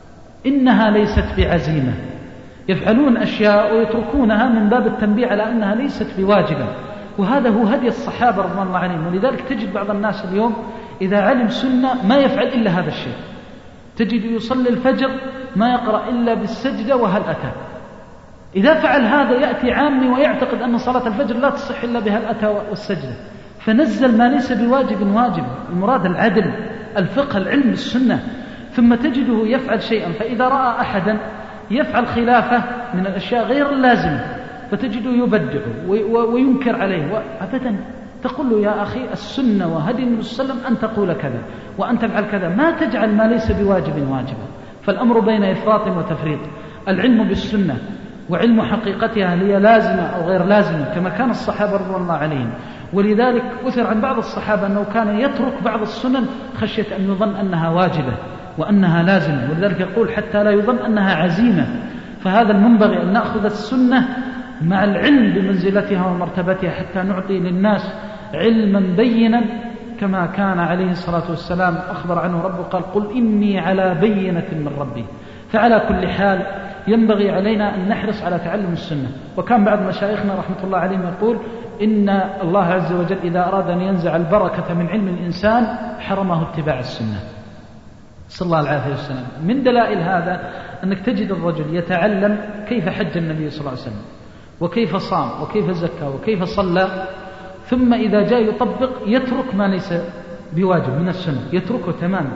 إنها ليست بعزيمة. يفعلون أشياء ويتركونها من باب التنبيه على أنها ليست بواجبة، وهذا هو هدي الصحابة رضوان الله عليهم. ولذلك تجد بعض الناس اليوم إذا علم سنة ما يفعل إلا هذا الشيء، تجد يصلي الفجر ما يقرأ إلا بالسجدة وهل أتى. إذا فعل هذا يأتي عامي ويعتقد أن صلاة الفجر لا تصح إلا بهل أتى والسجدة، فنزل ما ليس بواجب واجب. المراد العدل، الفقه، العلم، السنة. ثم تجده يفعل شيئا، فإذا رأى أحدا يفعل خلافه من الأشياء غير اللازمة فتجده يبدع وينكر عليه، أبدا تقول له: يا أخي، السنة وهدي النبي صلى الله عليه وسلم أن تقول كذا وأن تفعل كذا، ما تجعل ما ليس بواجب واجبا. فالأمر بين إفراط وتفريط. العلم بالسنة وعلم حقيقتها هي لازمة أو غير لازمة، كما كان الصحابة رضوان الله عليهم. ولذلك أثر عن بعض الصحابة أنه كان يترك بعض السنن خشية أن يظن أنها واجبة وأنها لازمة، ولذلك يقول: حتى لا يظن أنها عزيمة. فهذا المنبغي أن نأخذ السنة مع العلم بمنزلتها ومرتبتها حتى نعطي للناس علما بينا، كما كان عليه الصلاة والسلام أخبر عنه ربه قال: قل إني على بينة من ربي. فعلى كل حال ينبغي علينا أن نحرص على تعلم السنة. وكان بعض مشايخنا رحمة الله عليهم يقول: إن الله عز وجل إذا أراد أن ينزع البركة من علم الإنسان حرمه اتباع السنة، صلى الله العافية والسلام. من دلائل هذا أنك تجد الرجل يتعلم كيف حج النبي صلى الله عليه وسلم وكيف صام وكيف زكى وكيف صلى، ثم إذا جاء يطبق يترك ما ليس بواجب من السنة، يتركه تماما،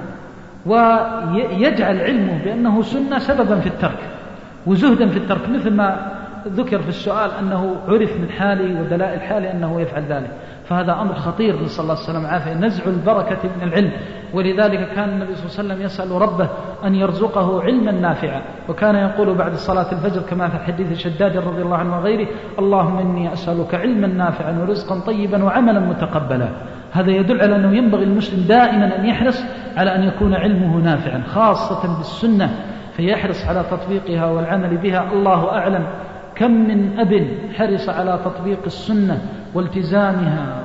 ويجعل علمه بأنه سنة سببا في الترك وزهدا في الترك، مثل ما ذكر في السؤال أنه عرف من حاله ودلائل حاله أنه يفعل ذلك. فهذا أمر خطير، نسأل الله السلامة والعافية، نزع البركة من العلم. ولذلك كان النبي صلى الله عليه وسلم يسأل ربه أن يرزقه علما نافعا، وكان يقول بعد صلاة الفجر كما في حديث شداد رضي الله عنه وغيره: اللهم إني أسألك علما نافعا ورزقا طيبا وعملا متقبلا. هذا يدل على أنه ينبغي المسلم دائما أن يحرص على أن يكون علمه نافعا، خاصة بالسنة فيحرص على تطبيقها والعمل بها. الله أعلم كم من أب حرص على تطبيق السنة والتزامها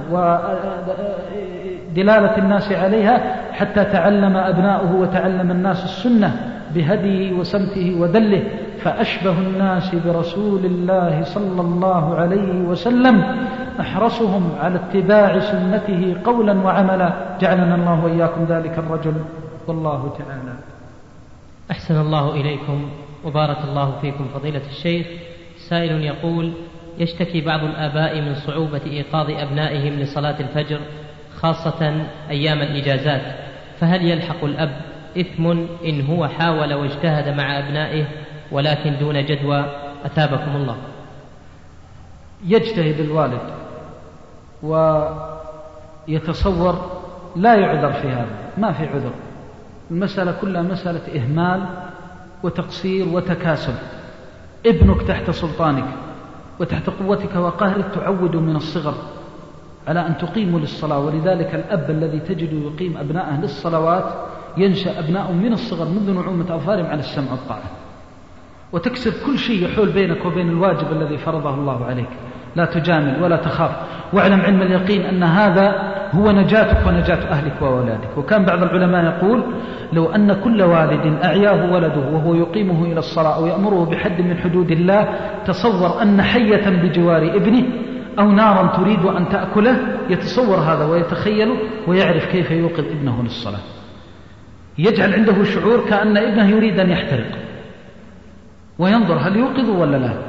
ودلالة الناس عليها حتى تعلم أبناؤه وتعلم الناس السنة بهديه وسمته ودله، فأشبه الناس برسول الله صلى الله عليه وسلم أحرصهم على اتباع سنته قولا وعملا. جعلنا الله وإياكم ذلك الرجل، والله تعالى. أحسن الله إليكم وبارك الله فيكم فضيلة الشيخ. سائل يقول: يشتكي بعض الآباء من صعوبة إيقاظ أبنائهم لصلاة الفجر خاصة أيام الإجازات، فهل يلحق الأب إثم إن هو حاول واجتهد مع أبنائه ولكن دون جدوى؟ أثابكم الله. يجتهد الوالد ويتصور لا يعذر في هذا، ما في عذر. المسألة كلها مسألة إهمال وتقصير وتكاسل. ابنك تحت سلطانك وتحت قوتك وقهرك، تعود من الصغر على أن تقيموا للصلاة. ولذلك الأب الذي تجد يقيم أبنائه للصلوات ينشأ أبناء من الصغر منذ نعومة أظفارهم على السمع والطاعة، وتكسر كل شيء يحول بينك وبين الواجب الذي فرضه الله عليك. لا تجامل ولا تخاف، واعلم علم اليقين أن هذا هو نجاتك ونجاة أهلك وأولادك. وكان بعض العلماء يقول: لو أن كل والد أعياه ولده وهو يقيمه إلى الصلاة أو يأمره بحد من حدود الله، تصور أن حية بجوار ابنه أو نارا تريد أن تأكله، يتصور هذا ويتخيل ويعرف كيف يوقظ ابنه للصلاة. يجعل عنده شعور كأن ابنه يريد أن يحترق، وينظر هل يوقظ ولا لا،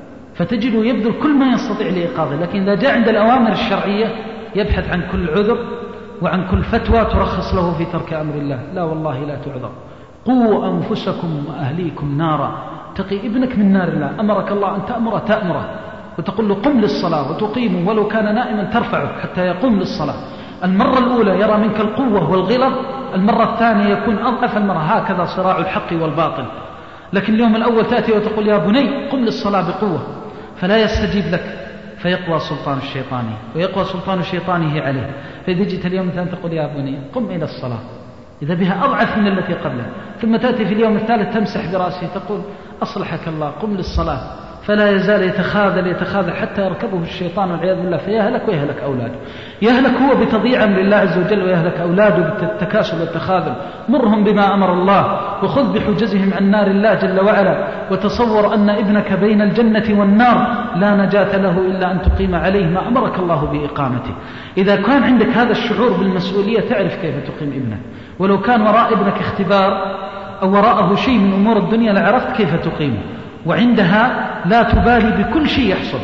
فتجده يبذل كل ما يستطيع لإيقاظه. لكن إذا جاء عند الأوامر الشرعية يبحث عن كل عذر وعن كل فتوى ترخص له في ترك أمر الله. لا والله لا تعذر. قوا أنفسكم وأهليكم نارا. تقي ابنك من نار الله. أمرك الله أن تأمره وتقول له قم للصلاة، وتقيمه ولو كان نائما ترفعه حتى يقوم للصلاة. المرة الأولى يرى منك القوة والغلظ، المرة الثانية يكون أضعف المرة. هكذا صراع الحق والباطل. لكن اليوم الأول تأتي وتقول يا بني قم للصلاة بقوة، فلا يستجيب لك، فيقوى سلطان الشيطان ويقوى سلطان شيطانه عليه. فإذا جئت اليوم الثاني تقول يا بني قم إلى الصلاة، إذا بها أضعف من التي قبلها. ثم تأتي في اليوم الثالث تمسح برأسه تقول أصلحك الله قم للصلاة، فلا يزال يتخاذل حتى يركبه الشيطان والعياذ بالله، فيهلك ويهلك أولاده. يهلك هو بتضييع أمر الله عز وجل، ويهلك أولاده بالتكاسل والتخاذل. مرهم بما أمر الله وخذ بحجزهم عن نار الله جل وعلا. وتصور أن ابنك بين الجنة والنار لا نجاة له إلا أن تقيم عليه ما أمرك الله بإقامته. إذا كان عندك هذا الشعور بالمسؤولية تعرف كيف تقيم ابنك. ولو كان وراء ابنك اختبار أو وراءه شيء من أمور الدنيا لعرفت كيف تقيمه. وعندها لا تبالي بكل شيء يحصل.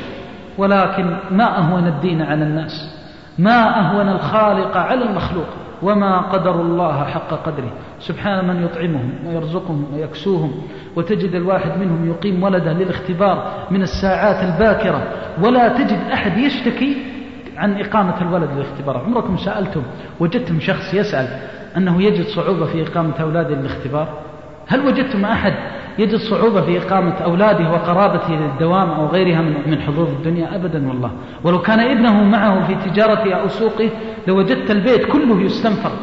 ولكن ما أهون الدين على الناس، ما أهون الخالق على المخلوق، وما قدر الله حق قدره. سبحان من يطعمهم ويرزقهم ويكسوهم. وتجد الواحد منهم يقيم ولده للاختبار من الساعات الباكرة، ولا تجد أحد يشتكي عن إقامة الولد للاختبار. عمركم سألتم وجدتم شخص يسأل أنه يجد صعوبة في إقامة أولاده للاختبار؟ هل وجدتم أحد يجد صعوبة في إقامة أولاده وقرابته للدوام أو غيرها من حظوظ الدنيا؟ أبدا والله. ولو كان ابنه معه في تجارته أو سوقه لوجدت البيت كله يستنفر.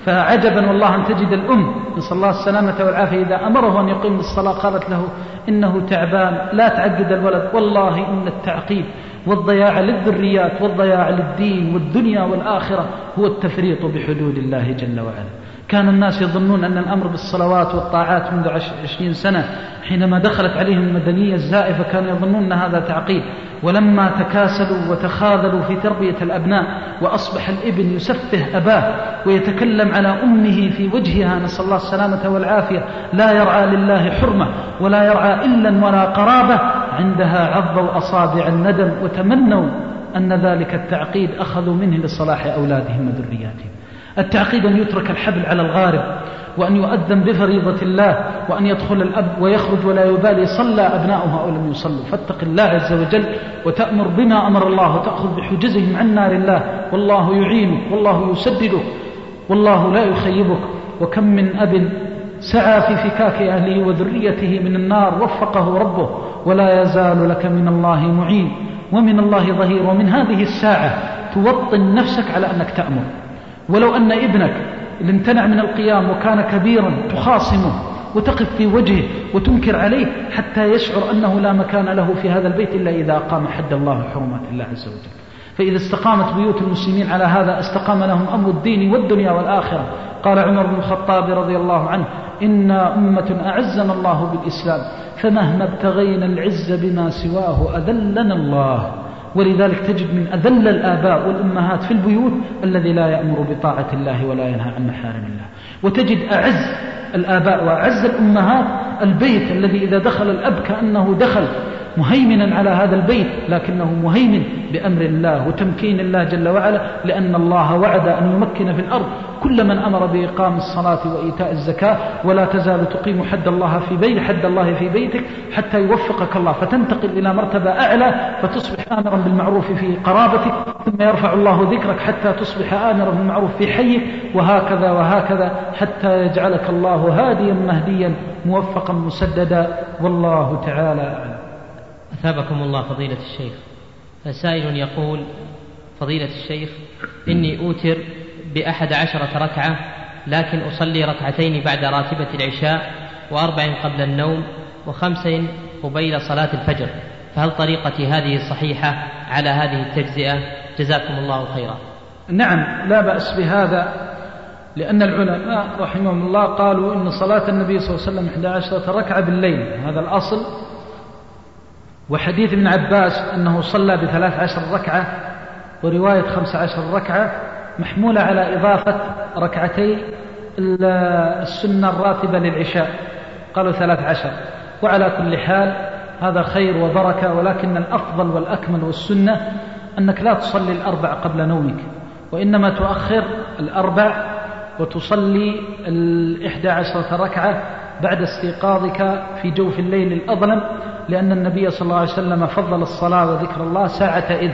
فعجبا والله أن تجد الأم نسأل الله السلامة والعافية إذا أمره أن يقيم للصلاة قالت له إنه تعبان لا تعقد الولد. والله إن التعقيد والضياع للذريات والضياع للدين والدنيا والآخرة هو التفريط بحدود الله جل وعلا. كان الناس يظنون أن الأمر بالصلوات والطاعات منذ 20 سنة حينما دخلت عليهم المدنية الزائفة كانوا يظنون أن هذا تعقيد. ولما تكاسلوا وتخاذلوا في تربية الأبناء وأصبح الابن يسفه أباه ويتكلم على أمه في وجهها نسأل الله السلامة والعافية، لا يرعى لله حرمة ولا يرعى إلا ولا قرابة، عندها عضوا أصابع الندم وتمنوا أن ذلك التعقيد أخذوا منه لصلاح أولادهم وذرياتهم. التعقيد أن يترك الحبل على الغارب، وأن يؤذن بفريضة الله، وأن يدخل الأب ويخرج ولا يبالي صلى أبناؤها أو لم يصلوا. فاتق الله عز وجل وتأمر بما أمر الله وتأخذ بحجزهم عن نار الله، والله يعينك والله يسددك والله لا يخيبك. وكم من أب سعى في فكاك أهله وذريته من النار وفقه ربه، ولا يزال لك من الله معين ومن الله ظهير. ومن هذه الساعة توطن نفسك على أنك تأمر. ولو أن ابنك اللي امتنع من القيام وكان كبيرا تخاصمه وتقف في وجهه وتنكر عليه حتى يشعر أنه لا مكان له في هذا البيت إلا إذا أقام حد الله وحرمات الله عز وجل. فإذا استقامت بيوت المسلمين على هذا استقام لهم أمر الدين والدنيا والآخرة. قال عمر بن الخطاب رضي الله عنه: إنا أمة أعزنا الله بالإسلام فمهما ابتغينا العز بما سواه أذلنا الله. ولذلك تجد من أذل الآباء والأمهات في البيوت الذي لا يأمر بطاعة الله ولا ينهى عن محارم الله، وتجد أعز الآباء وأعز الأمهات البيت الذي إذا دخل الأب كأنه دخل مهيمنا على هذا البيت، لكنه مهيمن بأمر الله وتمكين الله جل وعلا، لأن الله وعد أن يمكن في الأرض كل من أمر بإقام الصلاة وإيتاء الزكاة. ولا تزال تقيم حد الله في بيتك حتى يوفقك الله فتنتقل إلى مرتبة أعلى فتصبح آمرا بالمعروف في قرابتك، ثم يرفع الله ذكرك حتى تصبح آمرا بالمعروف في حيك، وهكذا وهكذا حتى يجعلك الله هاديا مهديا موفقا مسددا. والله تعالى أعلم. أثابكم الله فضيلة الشيخ. فسائل يقول: فضيلة الشيخ، إني أوتر ب11 ركعة، لكن أصلي ركعتين بعد راتبة العشاء، و4 قبل النوم، و5 قبيل صلاة الفجر، فهل طريقتي هذه صحيحة على هذه التجزئة؟ جزاكم الله خيرا. نعم، لا بأس بهذا، لأن العلماء رحمهم الله قالوا إن صلاة النبي صلى الله عليه وسلم 11 ركعة بالليل، هذا الأصل. وحديث ابن عباس أنه صلى ب13 ركعة، ورواية 15 ركعة محمولة على إضافة ركعتي السنة الراتبة للعشاء، قالوا 13. وعلى كل حال هذا خير وبركة، ولكن الأفضل والأكمل والسنة أنك لا تصلي 4 قبل نومك، وإنما تؤخر 4 وتصلي 11 ركعة بعد استيقاظك في جوف الليل الأظلم، لأن النبي صلى الله عليه وسلم فضل الصلاة وذكر الله ساعة إذ.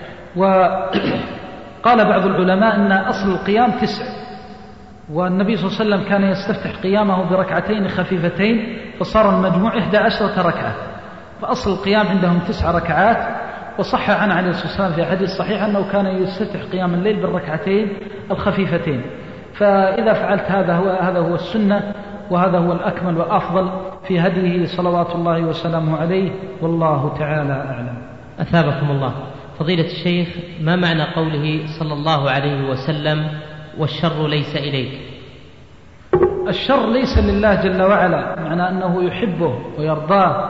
وقال بعض العلماء أن أصل القيام 9، والنبي صلى الله عليه وسلم كان يستفتح قيامه بركعتين خفيفتين، فصار المجموع 11 ركعة، فأصل القيام عندهم 9 ركعات. وصح عن عليه الصلاة والسلام في حديث صحيح أنه كان يستفتح قيام الليل بالركعتين الخفيفتين. فإذا فعلت هذا هو السنة، وهذا هو الأكمل والأفضل في هديه صلوات الله وسلامه عليه، والله تعالى أعلم. أثابكم الله فضيلة الشيخ، ما معنى قوله صلى الله عليه وسلم: والشر ليس إليك؟ الشر ليس لله جل وعلا، معنى أنه يحبه ويرضاه،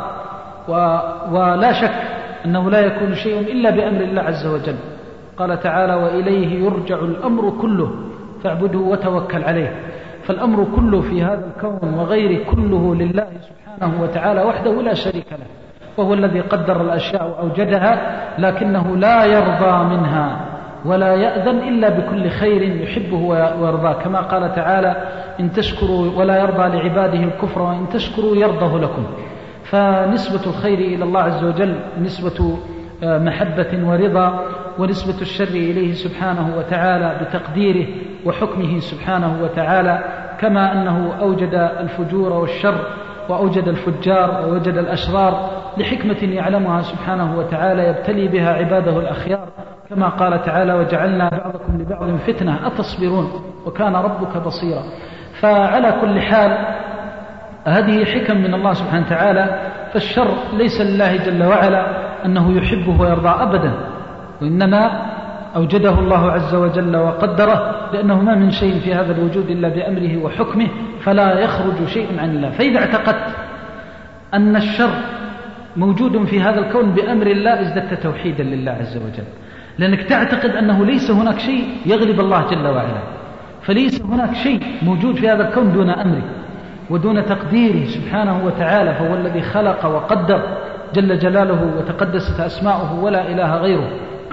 ولا شك أنه لا يكون شيء إلا بأمر الله عز وجل. قال تعالى: وإليه يرجع الأمر كله فاعبده وتوكل عليه. فالأمر كله في هذا الكون وغيره كله لله سبحانه وتعالى وحده لا شريك له، وهو الذي قدر الأشياء وأوجدها، لكنه لا يرضى منها ولا يأذن إلا بكل خير يحبه ويرضاه، كما قال تعالى: إن تشكروا ولا يرضى لعباده الكفر وإن تشكروا يرضه لكم. فنسبة الخير إلى الله عز وجل نسبة محبة ورضا، ونسبة الشر إليه سبحانه وتعالى بتقديره وحكمه سبحانه وتعالى، كما أنه أوجد الفجور والشر وأوجد الفجار ووجد الأشرار لحكمة يعلمها سبحانه وتعالى يبتلي بها عباده الأخيار، كما قال تعالى: وجعلنا بعضكم لبعض فتنة أتصبرون وكان ربك بصيرا. فعلى كل حال هذه حكم من الله سبحانه وتعالى، فالشر ليس لله جل وعلا أنه يحبه ويرضى أبدا، وإنما أوجده الله عز وجل وقدره، لأنه ما من شيء في هذا الوجود إلا بأمره وحكمه، فلا يخرج شيء عن الله. فإذا اعتقدت أن الشر موجود في هذا الكون بأمر الله ازددت توحيدا لله عز وجل، لأنك تعتقد أنه ليس هناك شيء يغلب الله جل وعلا، فليس هناك شيء موجود في هذا الكون دون أمره ودون تقديره سبحانه وتعالى، فهو الذي خلق وقدر جل جلاله وتقدست أسماؤه ولا إله غيره.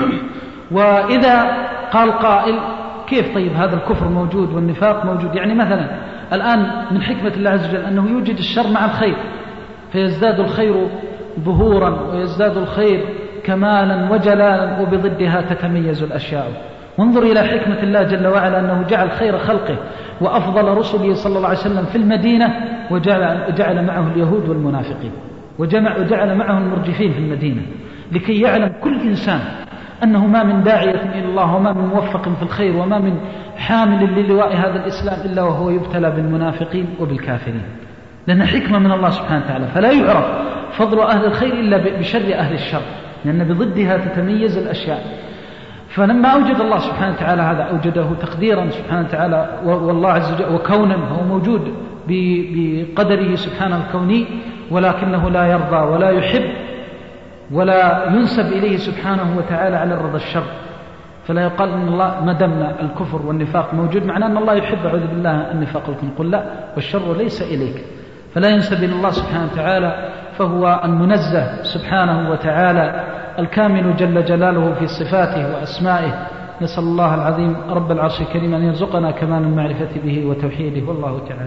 وإذا قال قائل: كيف طيب هذا الكفر موجود والنفاق موجود؟ يعني مثلا الآن من حكمة الله عز وجل أنه يوجد الشر مع الخير، فيزداد الخير ظهورا ويزداد الخير كمالا وجلالا، وبضدها تتميز الأشياء. وانظر إلى حكمة الله جل وعلا أنه جعل خير خلقه وأفضل رسله صلى الله عليه وسلم في المدينة، وجعل معه اليهود والمنافقين، وجعل معه المرجفين في المدينة، لكي يعلم كل إنسان أنه ما من داعية إلى الله وما من موفق في الخير وما من حامل للواء هذا الإسلام إلا وهو يبتلى بالمنافقين وبالكافرين. لأن حكمة من الله سبحانه وتعالى، فلا يعرف فضل أهل الخير إلا بشر أهل الشر، لأن بضدها تتميز الأشياء. فلما أوجد الله سبحانه وتعالى هذا أوجده تقديرا سبحانه وتعالى، والله عز وجل وكونا هو موجود بقدره سبحانه الكوني، ولكنه لا يرضى ولا يحب ولا ينسب إليه سبحانه وتعالى على الرضا الشر. فلا يقال إن الله ما دام الكفر والنفاق موجود معناه أن الله يحب، أعوذ بالله، النفاق. قل لا، والشر ليس إليك، فلا ينسب إلى الله سبحانه وتعالى، فهو المنزه سبحانه وتعالى الكامل جل جلاله في صفاته وأسمائه. نسأل الله العظيم رب العرش الكريم أن يرزقنا كمال المعرفة به وتوحيده، والله تعالى.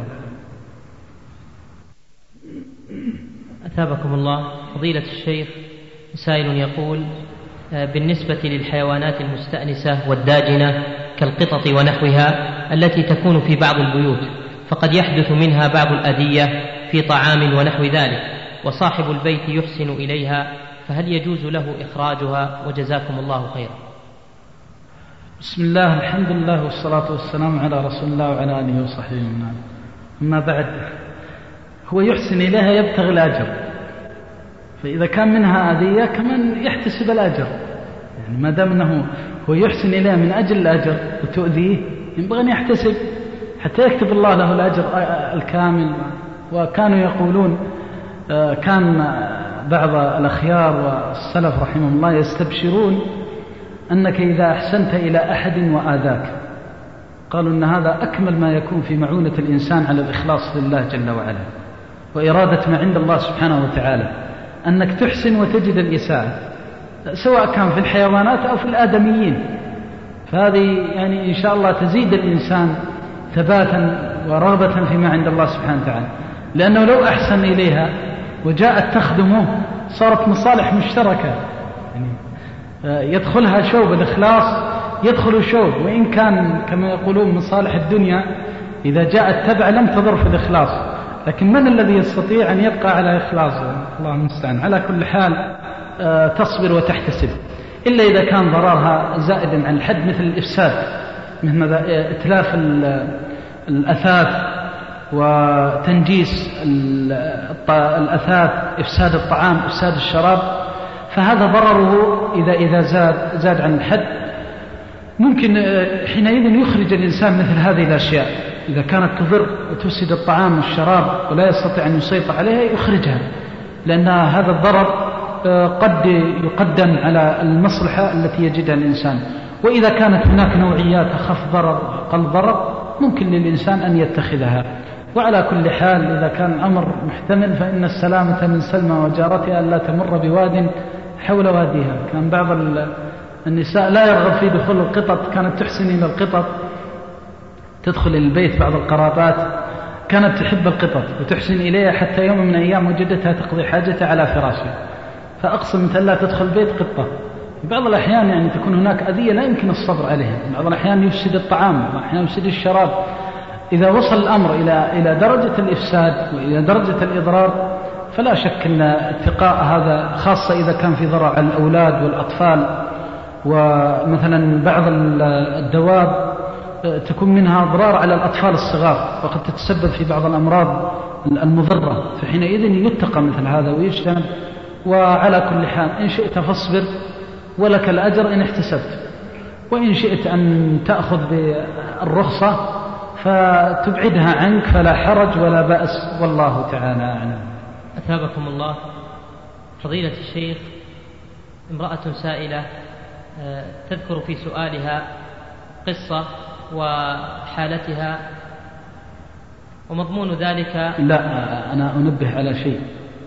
أثابكم الله. فضيلة الشيخ، سائل يقول: بالنسبة للحيوانات المستأنسة والداجنة كالقطط ونحوها التي تكون في بعض البيوت، فقد يحدث منها بعض الأذية في طعام ونحو ذلك، وصاحب البيت يحسن إليها، فهل يجوز له إخراجها؟ وجزاكم الله خيرا. بسم الله، الحمد لله، والصلاة والسلام على رسول الله وعلى آله وصحبه وسلم. أما بعد، هو يحسن إليها يبتغي الأجر، فإذا كان منها أذية كمن يحتسب الأجر، يعني ما دام أنه هو يحسن إليها من أجل الأجر وتؤذيه، ينبغي أن يحتسب حتى يكتب الله له الأجر الكامل. وكانوا يقولون، كان بعض الأخيار والسلف رحمه الله يستبشرون أنك إذا أحسنت إلى أحد وآذاك، قالوا أن هذا أكمل ما يكون في معونة الإنسان على الإخلاص لله جل وعلا وإرادة ما عند الله سبحانه وتعالى، أنك تحسن وتجد الإساءة، سواء كان في الحيوانات أو في الآدميين. فهذه يعني إن شاء الله تزيد الإنسان ثباتا ورغبة فيما عند الله سبحانه وتعالى، لأنه لو أحسن إليها وجاءت تخدمه صارت مصالح مشتركة، يعني يدخلها شوب الإخلاص، يدخل شوب، وإن كان كما يقولون مصالح الدنيا إذا جاءت تبع لم تضر في الإخلاص، لكن من الذي يستطيع أن يبقى على إخلاصه؟ الله المستعان. على كل حال تصبر وتحتسب، إلا إذا كان ضررها زائدا عن الحد، مثل الإفساد، مثل إتلاف الأثاث وتنجيس الأثاث، إفساد الطعام، إفساد الشراب، فهذا ضرره إذا زاد عن الحد. ممكن حينئذ يخرج الإنسان مثل هذه الأشياء، إذا كانت تضر وتفسد الطعام والشراب ولا يستطيع أن يسيطر عليها يخرجها، لأن هذا الضرر قد يقدم على المصلحة التي يجدها الإنسان. وإذا كانت هناك نوعيات أخف ضرر أقل ضرر ممكن للإنسان أن يتخذها. وعلى كل حال إذا كان الأمر محتمل فإن السلامة من سلمى وجارتها ألا تمر بواد حول واديها. كان بعض النساء لا يرغب في دخول القطط، كانت تحسن إلى القطط، تدخل إلى البيت بعض القرابات كانت تحب القطط وتحسن إليها، حتى يوم من الأيام وجدتها تقضي حاجتها على فراشها، فأقسمت ألا تدخل بيت قطة. في بعض الأحيان يعني تكون هناك أذية لا يمكن الصبر عليها، بعض الأحيان يفسد الطعام، بعض الأحيان يفسد الشراب. إذا وصل الأمر إلى درجة الإفساد وإلى درجة الإضرار فلا شك أن اتقاء هذا، خاصة إذا كان في ضرر على الأولاد والأطفال. ومثلا بعض الدواب تكون منها أضرار على الأطفال الصغار، وقد تتسبب في بعض الأمراض المضرة، فحينئذ يتقى مثل هذا ويجتنب. وعلى كل حال إن شئت فاصبر ولك الأجر إن احتسبت، وإن شئت أن تأخذ بالرخصة فتبعدها عنك فلا حرج ولا بأس، والله تعالى أعلم. أثابكم الله. فضيلة الشيخ، امرأة سائلة تذكر في سؤالها قصة وحالتها ومضمون ذلك. لا، أنا أنبه على شيء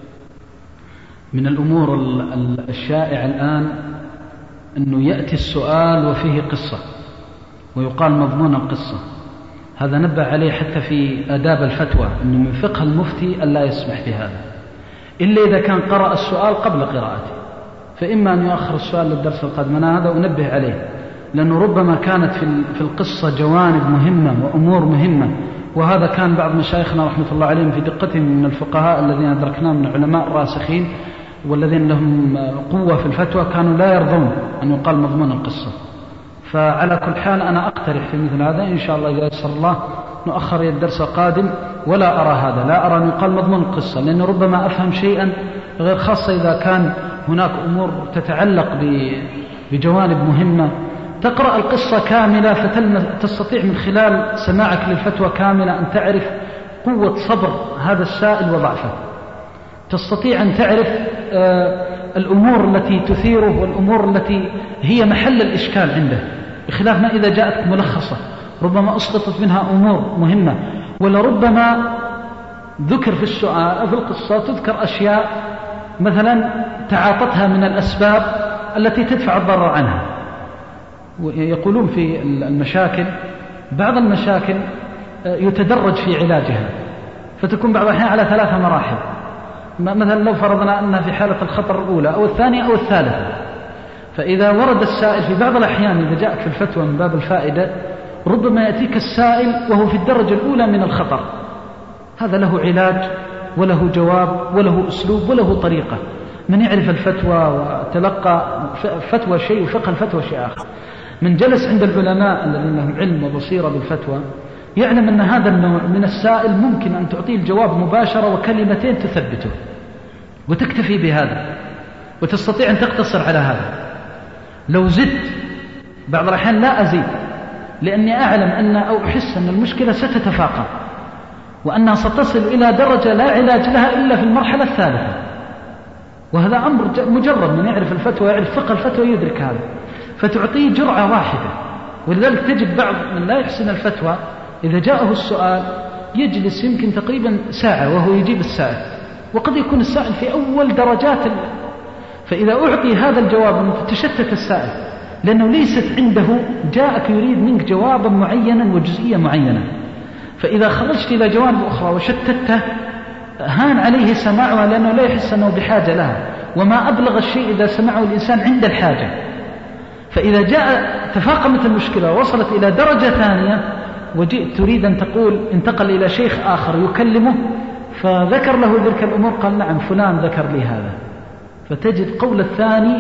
من الأمور الشائعة الآن، أنه يأتي السؤال وفيه قصة ويقال مضمون القصة. هذا نبه عليه حتى في آداب الفتوى، أنه من فقه المفتي ألا يسمح بهذا إلا إذا كان قرأ السؤال قبل قراءته، فإما أن يؤخر السؤال للدرس القادم. أنا هذا أنبه عليه، لأنه ربما كانت في القصة جوانب مهمة وأمور مهمة، وهذا كان بعض مشايخنا رحمة الله عليهم في دقتهم من الفقهاء الذين أدركناهم من العلماء الراسخين والذين لهم قوة في الفتوى، كانوا لا يرضون أن يقال مضمون القصة. فعلى كل حال أنا أقترح في مثل هذا إن شاء الله إذا يسر الله نؤخر الدرس القادم ولا أرى هذا، لا أرى أن يقال مضمون القصة، لأنه ربما أفهم شيئا غير، خاصة إذا كان هناك أمور تتعلق بجوانب مهمة. تقرأ القصة كاملة فتستطيع من خلال سماعك للفتوى كاملة أن تعرف قوة صبر هذا السائل وضعفه، تستطيع أن تعرف الأمور التي تثيره والأمور التي هي محل الإشكال عنده، بخلاف ما إذا جاءتك ملخصة ربما أسقطت منها أمور مهمة، ولربما ذكر في السؤال أو في القصة تذكر أشياء مثلا تعاطتها من الأسباب التي تدفع الضرر عنها. يقولون في المشاكل بعض المشاكل يتدرج في علاجها، فتكون بعض الأحيان على 3 مراحل. مثلا لو فرضنا أنها في حالة الخطر الأولى أو الثانية أو الثالثة، فإذا ورد السائل في بعض الأحيان إذا جاءك في الفتوى من باب الفائدة ربما يأتيك السائل وهو في الدرجة الأولى من الخطر، هذا له علاج وله جواب وله أسلوب وله طريقة. من يعرف الفتوى وتلقى فتوى شيء وفقه الفتوى شيء آخر، من جلس عند العلماء الذين لهم علم وبصيرة بالفتوى يعلم أن هذا النوع من السائل ممكن أن تعطيه الجواب مباشرة وكلمتين تثبته وتكتفي بهذا وتستطيع أن تقتصر على هذا. لو زدت بعض الأحيان لا أزيد، لأني أعلم أن أو أحس أن المشكلة ستتفاقم وأنها ستصل إلى درجة لا علاج لها إلا في المرحلة الثالثة، وهذا أمر مجرد من يعرف الفتوى يعرف فقه الفتوى يدرك هذا، فتعطيه جرعة واحدة. ولذلك تجد بعض من لا يحسن الفتوى إذا جاءه السؤال يجلس يمكن تقريبا ساعة وهو يجيب السائل، وقد يكون السائل في أول درجات فإذا أعطي هذا الجواب تشتت السائل، لأنه ليست عنده جاءك يريد منك جوابا معينا وجزئية معينة، فإذا خرجت إلى جوانب أخرى وشتته هان عليه سماعها، لأنه لا يحس أنه بحاجة لها، وما أبلغ الشيء إذا سمعه الإنسان عند الحاجة. فإذا جاء تفاقمت المشكلة ووصلت إلى درجة ثانية وجئت تريد أن تقول انتقل إلى شيخ آخر يكلمه فذكر له تلك الأمور، قال نعم فلان ذكر لي هذا، فتجد قول الثاني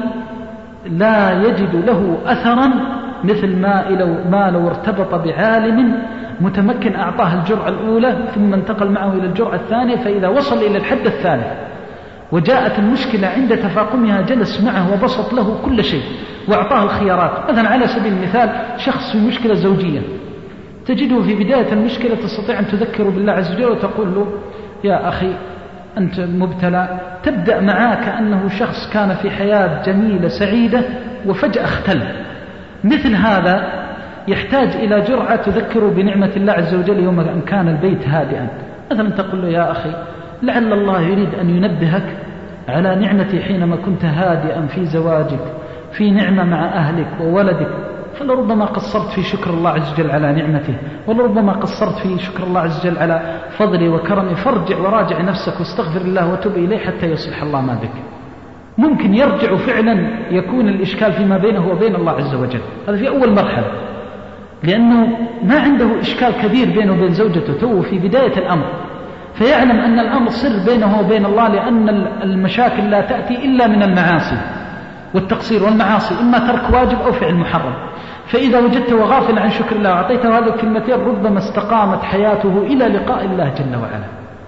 لا يجد له أثرا مثل ما لو ارتبط بعالم متمكن أعطاه الجرعة الأولى ثم انتقل معه إلى الجرعة الثانية، فإذا وصل إلى الحد الثالث وجاءت المشكلة عند تفاقمها جلس معه وبسط له كل شيء وأعطاه الخيارات. مثلا على سبيل المثال شخص في مشكلة زوجية، تجده في بداية المشكلة تستطيع أن تذكره بالله عز وجل وتقول له يا أخي أنت مبتلى، تبدأ معاه كأنه شخص كان في حياة جميلة سعيدة وفجأة اختل. مثل هذا يحتاج إلى جرعة تذكره بنعمة الله عز وجل يوم أن كان البيت هادئا. مثلا تقول له يا أخي لعل الله يريد أن ينبهك على نعمتي حينما كنت هادئا في زواجك، في نعمة مع أهلك وولدك، فلربما قصرت في شكر الله عز وجل على نعمته، ولربما قصرت في شكر الله عز وجل على فضله وكرمه، فارجع وراجع نفسك واستغفر الله وتب إليه حتى يصلح الله ما بك. ممكن يرجع فعلا يكون الإشكال فيما بينه وبين الله عز وجل، هذا في أول مرحلة، لأنه ما عنده إشكال كبير بينه وبين زوجته، تو في بداية الأمر، فيعلم أن الأمر سر بينه وبين الله، لأن المشاكل لا تأتي إلا من المعاصي والتقصير، والمعاصي إما ترك واجب أو فعل محرم. فإذا وجدته غافلا عن شكر الله وأعطيته هذه الكلمتين ربما استقامت حياته إلى لقاء الله جل وعلا.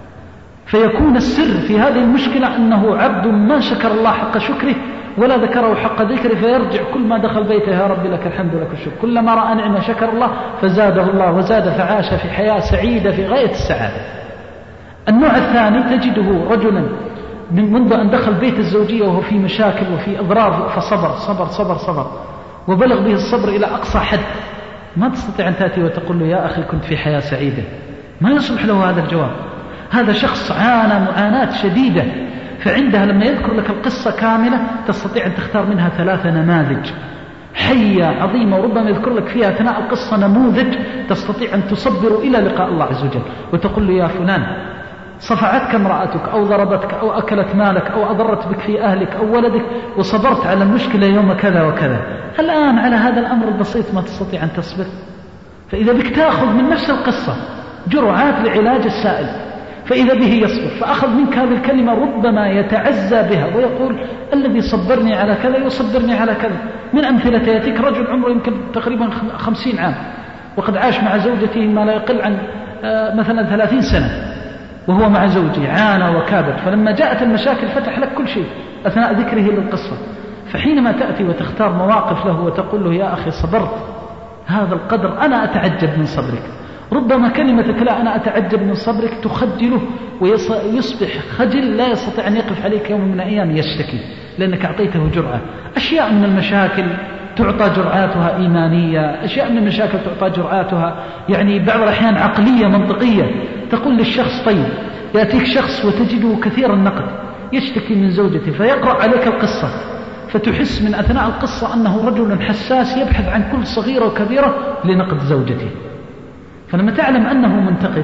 فيكون السر في هذه المشكلة أنه عبد ما شكر الله حق شكره ولا ذكره حق ذكره، فيرجع كل ما دخل بيته يا رب لك الحمد لك الشكر، كلما رأى نعمة شكر الله فزاده الله وزاد، فعاش في حياة سعيدة في غاية السعادة. النوع الثاني تجده رجلا منذ أن دخل بيت الزوجية وهو في مشاكل وفي أضرار، فصبر صبر صبر صبر وبلغ به الصبر إلى أقصى حد، ما تستطيع أن تأتي وتقول له يا أخي كنت في حياة سعيدة، ما يصلح له هذا الجواب. هذا شخص عانى معاناة شديدة، فعندها لما يذكر لك القصة كاملة تستطيع أن تختار منها 3 نماذج حية عظيمة، وربما يذكر لك فيها أثناء القصة نموذج تستطيع أن تصبر إلى لقاء الله عز وجل، وتقول له يا فلان صفعتك امرأتك أو ضربتك أو أكلت مالك أو أضرت بك في أهلك أو ولدك وصبرت على المشكلة يوم كذا وكذا، الآن على هذا الأمر البسيط ما تستطيع أن تصبر. فإذا بك تأخذ من نفس القصة جرعات لعلاج السائل، فإذا به يصبر، فأخذ منك هذه الكلمة ربما يتعزى بها ويقول الذي صبرني على كذا يصبرني على كذا. من أمثلة يأتيك رجل عمره يمكن تقريبا 50 عام وقد عاش مع زوجته ما لا يقل عن مثلا 30 سنة، وهو مع زوجي عانى وكابد، فلما جاءت المشاكل فتح لك كل شيء أثناء ذكره للقصة. فحينما تأتي وتختار مواقف له وتقول له يا أخي صبرت هذا القدر، أنا أتعجب من صبرك، ربما كلمتك لا أنا أتعجب من صبرك تخجله ويصبح خجل لا يستطيع أن يقف عليك يوم من الأيام يشتكي، لأنك أعطيته جرعة. أشياء من المشاكل تعطى جرعاتها إيمانية، أشياء من المشاكل تعطى جرعاتها يعني بعض الأحيان عقلية منطقية. تقول للشخص طيب، يأتيك شخص وتجده كثير النقد يشتكي من زوجته فيقرأ عليك القصة، فتحس من أثناء القصة أنه رجل حساس يبحث عن كل صغيرة وكبيرة لنقد زوجته. فلما تعلم أنه منتقد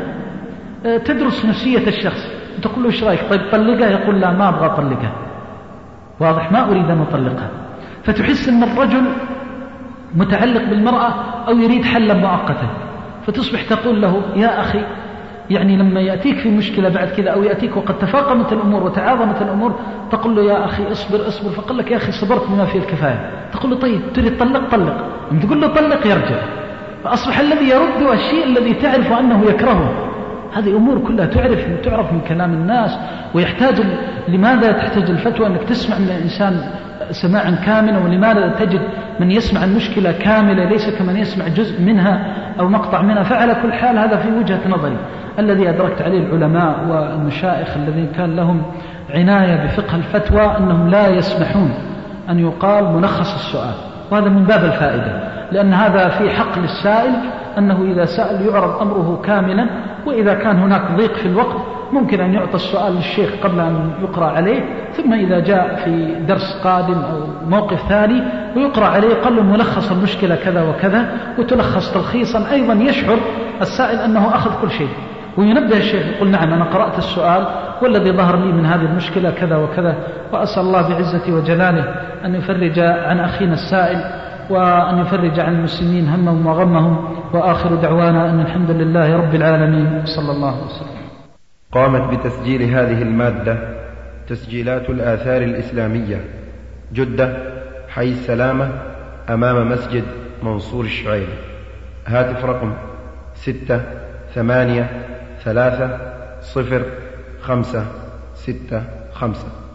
تدرس نفسية الشخص، تقول له إيش رأيك؟ طيب طلقها؟ يقول لا ما أبغى أطلقها، واضح ما أريد أن أطلقها. فتحس أن الرجل متعلق بالمرأة أو يريد حلا مؤقتا، فتصبح تقول له يا أخي يعني لما يأتيك في مشكلة بعد كذا أو يأتيك وقد تفاقمت الأمور وتعاظمت الأمور تقول له يا أخي اصبر اصبر، فقال لك يا أخي صبرت بما فيه الكفاية. تقول له طيب تريد طلق؟ طلق. لما تقول له طلق يرجع، فأصبح الذي يرد الشيء الذي تعرف أنه يكرهه. هذه أمور كلها تعرف من كلام الناس، ويحتاج لماذا تحتاج الفتوى أنك تسمع من الإنسان سماعا كاملا، ولماذا تجد من يسمع المشكلة كاملة ليس كمن يسمع جزء منها أو مقطع منها. فعلى كل حال هذا في وجهة نظري الذي أدركت عليه العلماء والمشايخ الذين كان لهم عناية بفقه الفتوى أنهم لا يسمحون أن يقال ملخص السؤال، وهذا من باب الفائدة، لأن هذا في حق للسائل أنه إذا سأل يعرض أمره كاملا، وإذا كان هناك ضيق في الوقت ممكن أن يعطى السؤال للشيخ قبل أن يقرأ عليه، ثم إذا جاء في درس قادم أو موقف ثاني ويقرأ عليه قال له ملخص المشكلة كذا وكذا، وتلخص تلخيصا أيضا يشعر السائل أنه أخذ كل شيء، وينبه الشيخ يقول نعم أنا قرأت السؤال والذي ظهر لي من هذه المشكلة كذا وكذا. وأسأل الله بعزته وجلاله أن يفرج عن أخينا السائل وأن يفرج عن المسلمين همهم وغمهم، وآخر دعوانا أن الحمد لله رب العالمين صلى الله عليه وسلم. قامت بتسجيل هذه المادة تسجيلات الآثار الإسلامية جدة حي السلامة أمام مسجد منصور الشعيري. هاتف رقم 683305665.